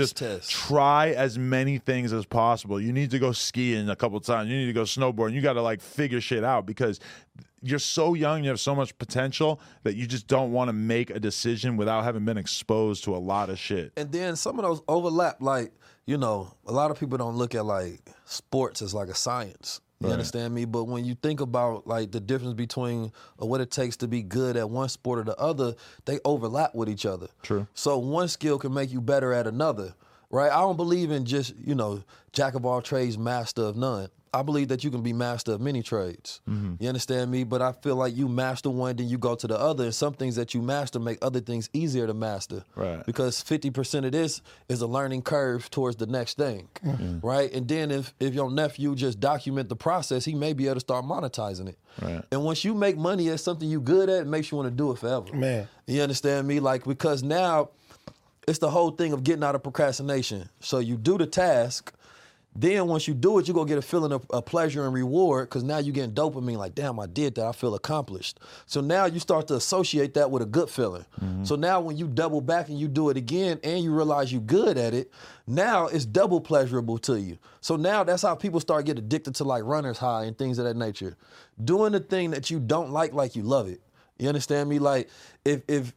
try as many things as possible. You need to go skiing a couple times. You need to go snowboarding. You got to, like, figure shit out because you're so young, you have so much potential that you just don't want to make a decision without having been exposed to a lot of shit. And then some of those overlap, like, a lot of people don't look at, like, sports as, like, a science. You understand me? But when you think about, like, the difference between what it takes to be good at one sport or the other, they overlap with each other. True. So one skill can make you better at another, right? I don't believe in just, jack of all trades, master of none. I believe that you can be master of many trades. You understand me? But I feel like you master one, then you go to the other, and some things that you master make other things easier to master. Right. Because 50% of this is a learning curve towards the next thing, right? And then if your nephew just document the process, he may be able to start monetizing it. Right. And once you make money at something you good at, it makes you want to do it forever. Man. You understand me? Like, because now it's the whole thing of getting out of procrastination. So you do the task. Then once you do it, you're going to get a feeling of pleasure and reward because now you're getting dopamine like, damn, I did that. I feel accomplished. So now you start to associate that with a good feeling. So now when you double back and you do it again and you realize you're good at it, now it's double pleasurable to you. So now that's how people start getting addicted to like runner's high and things of that nature. Doing the thing that you don't like you love it. You understand me? Like if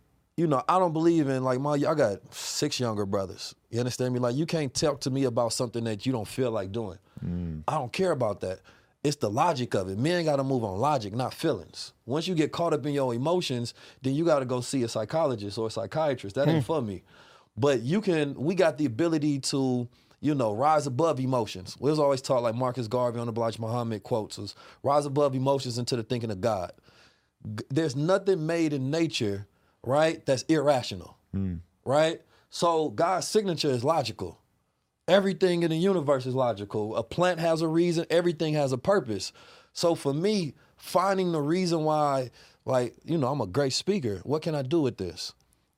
I don't believe in, like, I got 6 younger brothers. You understand me? Like, you can't talk to me about something that you don't feel like doing. I don't care about that. It's the logic of it. Men got to move on logic, not feelings. Once you get caught up in your emotions, then you got to go see a psychologist or a psychiatrist. That ain't for me. But we got the ability to, rise above emotions. We was always taught, like Marcus Garvey on the Elijah Muhammad quotes, was rise above emotions into the thinking of God. There's nothing made in nature, right, that's irrational, right? So God's signature is logical. Everything in the universe is logical. A plant has a reason. Everything has a purpose. So for me, finding the reason why, like, I'm a great speaker. What can I do with this?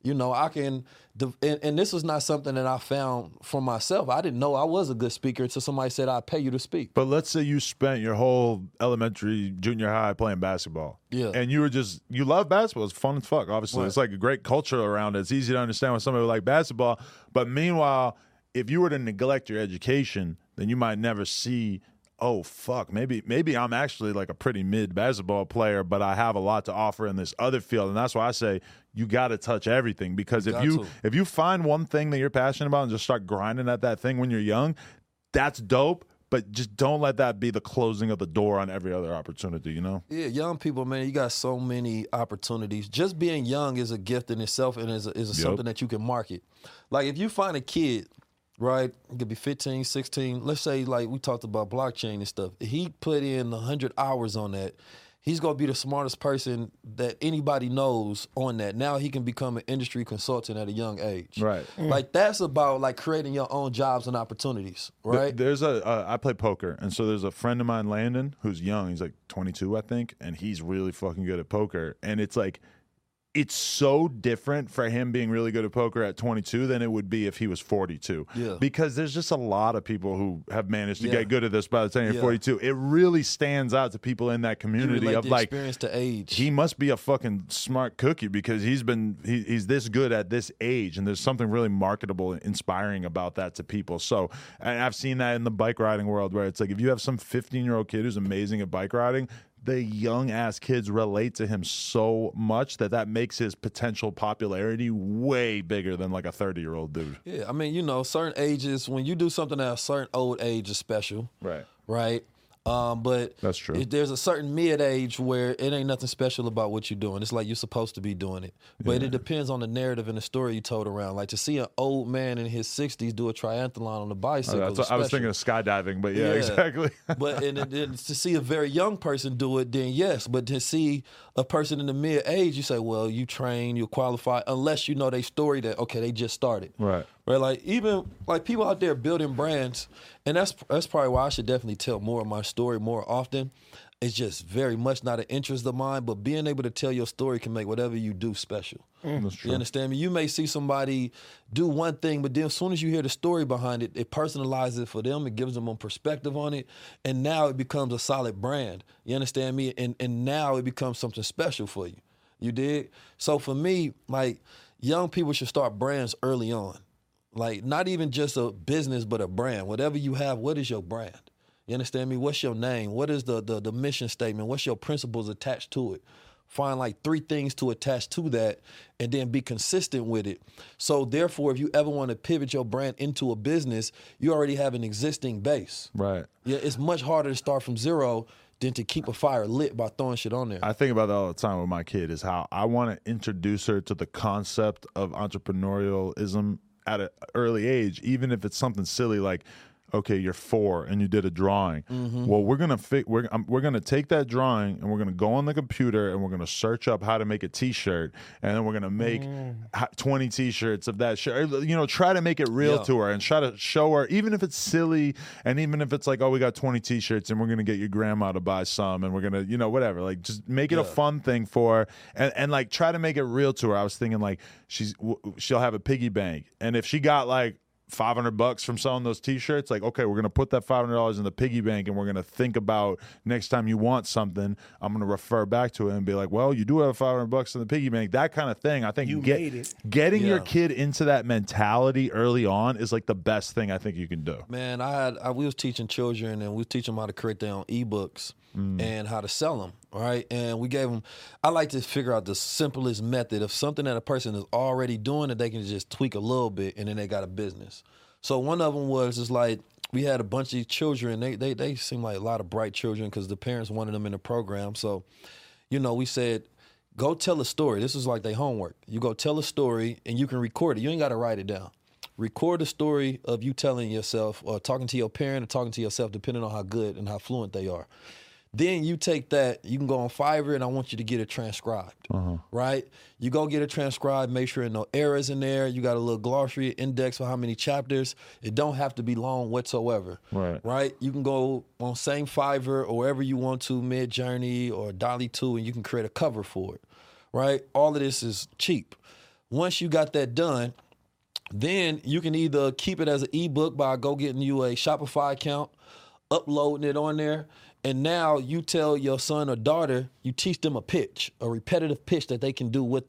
I can, and this was not something that I found for myself. I didn't know I was a good speaker until somebody said, I'll pay you to speak. But let's say you spent your whole elementary, junior high playing basketball. Yeah. And you love basketball. It's fun as fuck, obviously. Right. It's like a great culture around it. It's easy to understand when somebody would like basketball. But meanwhile, if you were to neglect your education, then you might never see oh fuck, maybe I'm actually like a pretty mid basketball player, but I have a lot to offer in this other field. And that's why I say you got to touch everything, because if you find one thing that you're passionate about and just start grinding at that thing when you're young, that's dope. But just don't let that be the closing of the door on every other opportunity, you know? Yeah, young people, man, you got so many opportunities. Just being young is a gift in itself, and is something that you can market. Like if you find a kid, right, it could be 15, 16, let's say like we talked about blockchain and stuff. He put in 100 hours on that. He's going to be the smartest person that anybody knows on that. Now he can become an industry consultant at a young age. Right. Like that's about like creating your own jobs and opportunities, right? There's I play poker, and so there's a friend of mine, Landon, who's young. He's like 22, I think, and he's really fucking good at poker. And it's like, it's so different for him being really good at poker at 22 than it would be if he was 42. Yeah. Because there's just a lot of people who have managed to get good at this by the time you're 42. It really stands out to people in that community of like experience to age. He must be a fucking smart cookie because he's this good at this age, and there's something really marketable and inspiring about that to people. So, and I've seen that in the bike riding world where it's like if you have some 15-year-old kid who's amazing at bike riding, the young ass kids relate to him so much that makes his potential popularity way bigger than like a 30-year-old dude. Yeah, I mean, you know, certain ages, when you do something at a certain old age is special. Right? But that's true. There's a certain mid-age where it ain't nothing special about what you're doing. It's like you're supposed to be doing it. But it depends on the narrative and the story you told around. Like to see an old man in his 60s do a triathlon on a bicycle. I was thinking of skydiving, but yeah. Exactly. But and then to see a very young person do it, then yes. But to see a person in the mid-age, you say, well, you train, you qualify, unless you know their story that, okay, they just started. Right. Like even like people out there building brands, and that's probably why I should definitely tell more of my story more often. It's just very much not an interest of mine, but being able to tell your story can make whatever you do special. That's true. You understand me? You may see somebody do one thing, but then as soon as you hear the story behind it, it personalizes it for them. It gives them a perspective on it, and now it becomes a solid brand. You understand me? And now it becomes something special for you. You dig? So for me, like young people should start brands early on. Like not even just a business, but a brand. Whatever you have, what is your brand? You understand me? What's your name? What is the mission statement? What's your principles attached to it? Find like 3 things to attach to that and then be consistent with it. So therefore, if you ever want to pivot your brand into a business, you already have an existing base. Right. Yeah, it's much harder to start from zero than to keep a fire lit by throwing shit on there. I think about that all the time with my kid is how I want to introduce her to the concept of entrepreneurialism at an early age, even if it's something silly like, okay, you're 4 and you did a drawing. Mm-hmm. Well, we're gonna take that drawing and we're gonna go on the computer and we're gonna search up how to make a T-shirt, and then we're gonna make 20 T-shirts of that shirt. You know, try to make it real to her and try to show her, even if it's silly and even if it's like, oh, we got 20 T-shirts and we're gonna get your grandma to buy some and we're gonna, you know, whatever. Like, just make it a fun thing for her and like try to make it real to her. I was thinking like she'll have a piggy bank, and if she got like $500 from selling those T-shirts, like, okay, we're gonna put that $500 in the piggy bank, and we're gonna think about next time you want something, I'm gonna refer back to it and be like, well, you do have $500 in the piggy bank, that kind of thing. I think getting your kid into that mentality early on is like the best thing I think you can do. Man, we was teaching children, and we was teaching them how to create their own ebooks and how to sell them. Right, and we gave them. I like to figure out the simplest method of something that a person is already doing that they can just tweak a little bit, and then they got a business. So one of them was just like we had a bunch of children. They seemed like a lot of bright children because the parents wanted them in the program. So, you know, we said, go tell a story. This was like their homework. You go tell a story, and you can record it. You ain't got to write it down. Record a story of you telling yourself or talking to your parent or talking to yourself, depending on how good and how fluent they are. Then you take that, you can go on Fiverr, and I want you to get it transcribed, right? You go get it transcribed, make sure there are no errors in there. You got a little glossary index for how many chapters. It don't have to be long whatsoever, right? You can go on same Fiverr or wherever you want to, Midjourney or Dolly 2, and you can create a cover for it, right? All of this is cheap. Once you got that done, then you can either keep it as an ebook by go getting you a Shopify account, uploading it on there, and now you tell your son or daughter, you teach them a pitch, a repetitive pitch that they can do with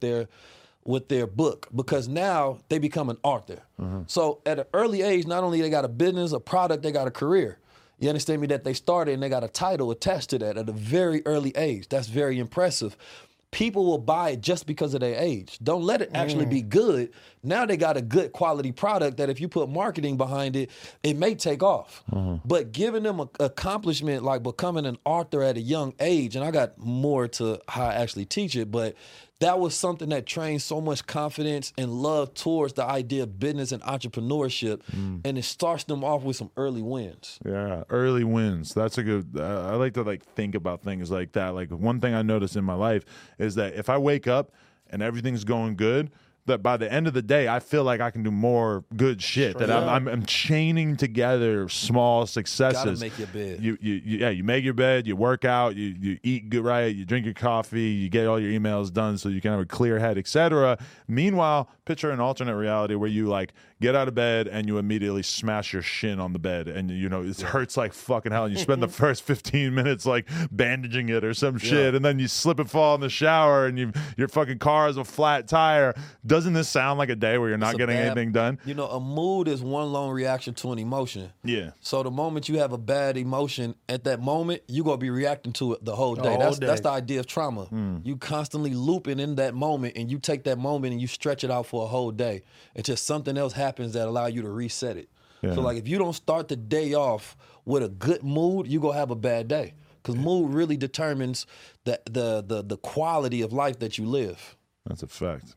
their book, because now they become an author. So at an early age, not only they got a business, a product, they got a career. You understand me? That they started and they got a title attached to that at a very early age. That's very impressive. People will buy it just because of their age. Don't let it actually be good. Now they got a good quality product that if you put marketing behind it, it may take off. But giving them an accomplishment like becoming an author at a young age, and I got more to how I actually teach it, but that was something that trained so much confidence and love towards the idea of business and entrepreneurship, and it starts them off with some early wins. Yeah, early wins. That's a good. I like to think about things like that. Like one thing I noticed in my life is that if I wake up and everything's going good, that by the end of the day, I feel like I can do more good shit. That I'm chaining together small successes. Gotta make your bed. You make your bed, you work out, you eat good, right, you drink your coffee, you get all your emails done so you can have a clear head, etc. Meanwhile, picture an alternate reality where you like get out of bed and you immediately smash your shin on the bed and it hurts like fucking hell and you spend the first 15 minutes like bandaging it or some shit and then you slip and fall in the shower and your fucking car has a flat tire. Doesn't this sound like a day where you're not getting anything done? You know, a mood is one long reaction to an emotion. Yeah. So the moment you have a bad emotion, at that moment, you're going to be reacting to it the whole day. That's the idea of trauma. You constantly looping in that moment, and you take that moment and you stretch it out for a whole day until something else happens that allow you to reset it. Yeah. So like if you don't start the day off with a good mood, you're going to have a bad day. Because mood really determines the quality of life that you live. That's a fact.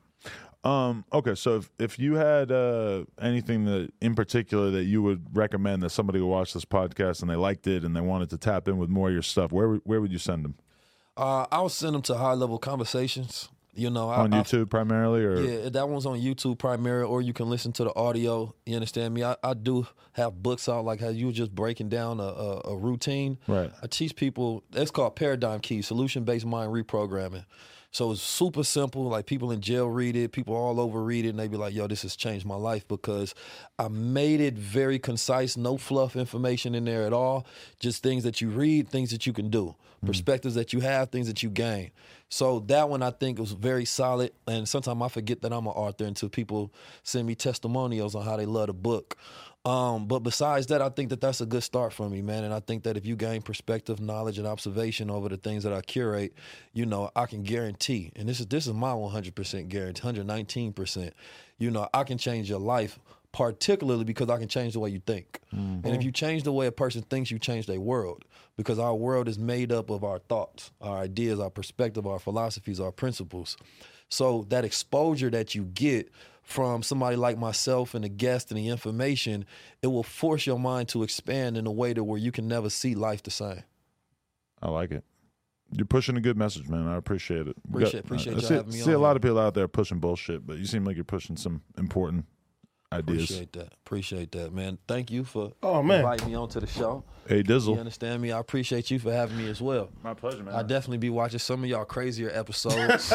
Okay, so if you had anything that in particular that you would recommend that somebody would watch this podcast and they liked it and they wanted to tap in with more of your stuff, where would you send them? I would send them to High Level Conversations. You know, on YouTube primarily, or yeah, that one's on YouTube primarily, or you can listen to the audio. You understand me? I do have books out, like how you were just breaking down a routine. Right. I teach people. It's called Paradigm Key, Solution-Based Mind Reprogramming. So it's super simple. Like people in jail read it, people all over read it, and they be like, "Yo, this has changed my life," because I made it very concise, no fluff information in there at all. Just things that you read, things that you can do, perspectives that you have, things that you gain. So that one I think was very solid. And sometimes I forget that I'm an author until people send me testimonials on how they love the book. But besides that, I think that that's a good start for me, man. And I think that if you gain perspective, knowledge, and observation over the things that I curate, you know, I can guarantee, and this is my 100% guarantee, 119%, you know, I can change your life, particularly because I can change the way you think. And if you change the way a person thinks, you change their world, because our world is made up of our thoughts, our ideas, our perspective, our philosophies, our principles. So that exposure that you get from somebody like myself and the guest and the information, it will force your mind to expand in a way to where you can never see life the same. I like it. You're pushing a good message, man. I appreciate it. Appreciate you having me on. See a lot of people out there pushing bullshit, but you seem like you're pushing some important ideas. Appreciate that, man. Thank you for inviting me onto the show. Hey, Dizzle. You understand me? I appreciate you for having me as well. My pleasure, man. I definitely be watching some of y'all crazier episodes.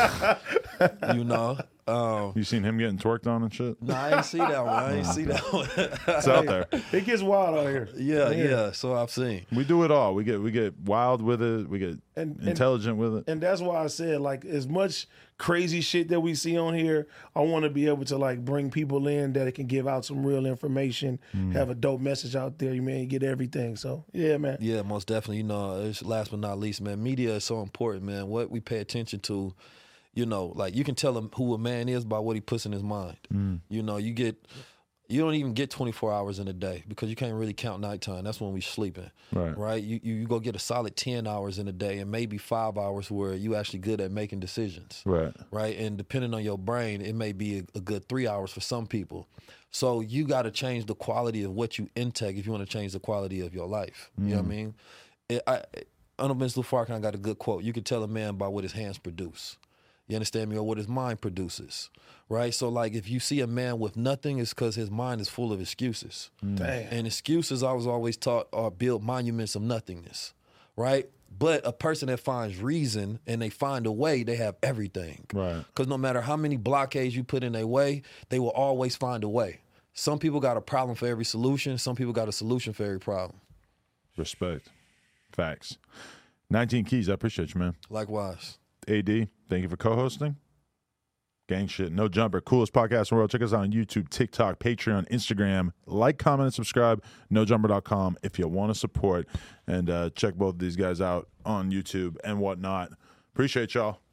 You know. You seen him getting twerked on and shit? No, I ain't see that one. It's out there. It gets wild out here. Yeah. So I've seen. We do it all. We get wild with it. We get intelligent with it. And that's why I said, like, as much crazy shit that we see on here, I want to be able to like bring people in that it can give out some real information, have a dope message out there. You man, get everything. So yeah, man. Yeah, most definitely. You know, it's last but not least, man. Media is so important, man. What we pay attention to. You know, like you can tell him who a man is by what he puts in his mind. You know, you don't even get 24 hours in a day because you can't really count nighttime. That's when we sleeping, right? You go get a solid 10 hours in a day and maybe 5 hours where you actually good at making decisions, right? And depending on your brain, it may be a good 3 hours for some people. So you got to change the quality of what you intake if you want to change the quality of your life. You know what I mean? Honorable Mr. Farrakhan got a good quote. You can tell a man by what his hands produce. You understand me? Or what his mind produces, right? So, like, if you see a man with nothing, it's because his mind is full of excuses. And excuses, I was always taught, are build monuments of nothingness, right? But a person that finds reason and they find a way, they have everything. Right. Because no matter how many blockades you put in their way, they will always find a way. Some people got a problem for every solution. Some people got a solution for every problem. Respect. Facts. 19 Keys, I appreciate you, man. Likewise. AD, thank you for co-hosting. Gang shit. No Jumper. Coolest podcast in the world. Check us out on YouTube, TikTok, Patreon, Instagram. Like, comment, and subscribe. NoJumper.com if you want to support. And check both of these guys out on YouTube and whatnot. Appreciate y'all.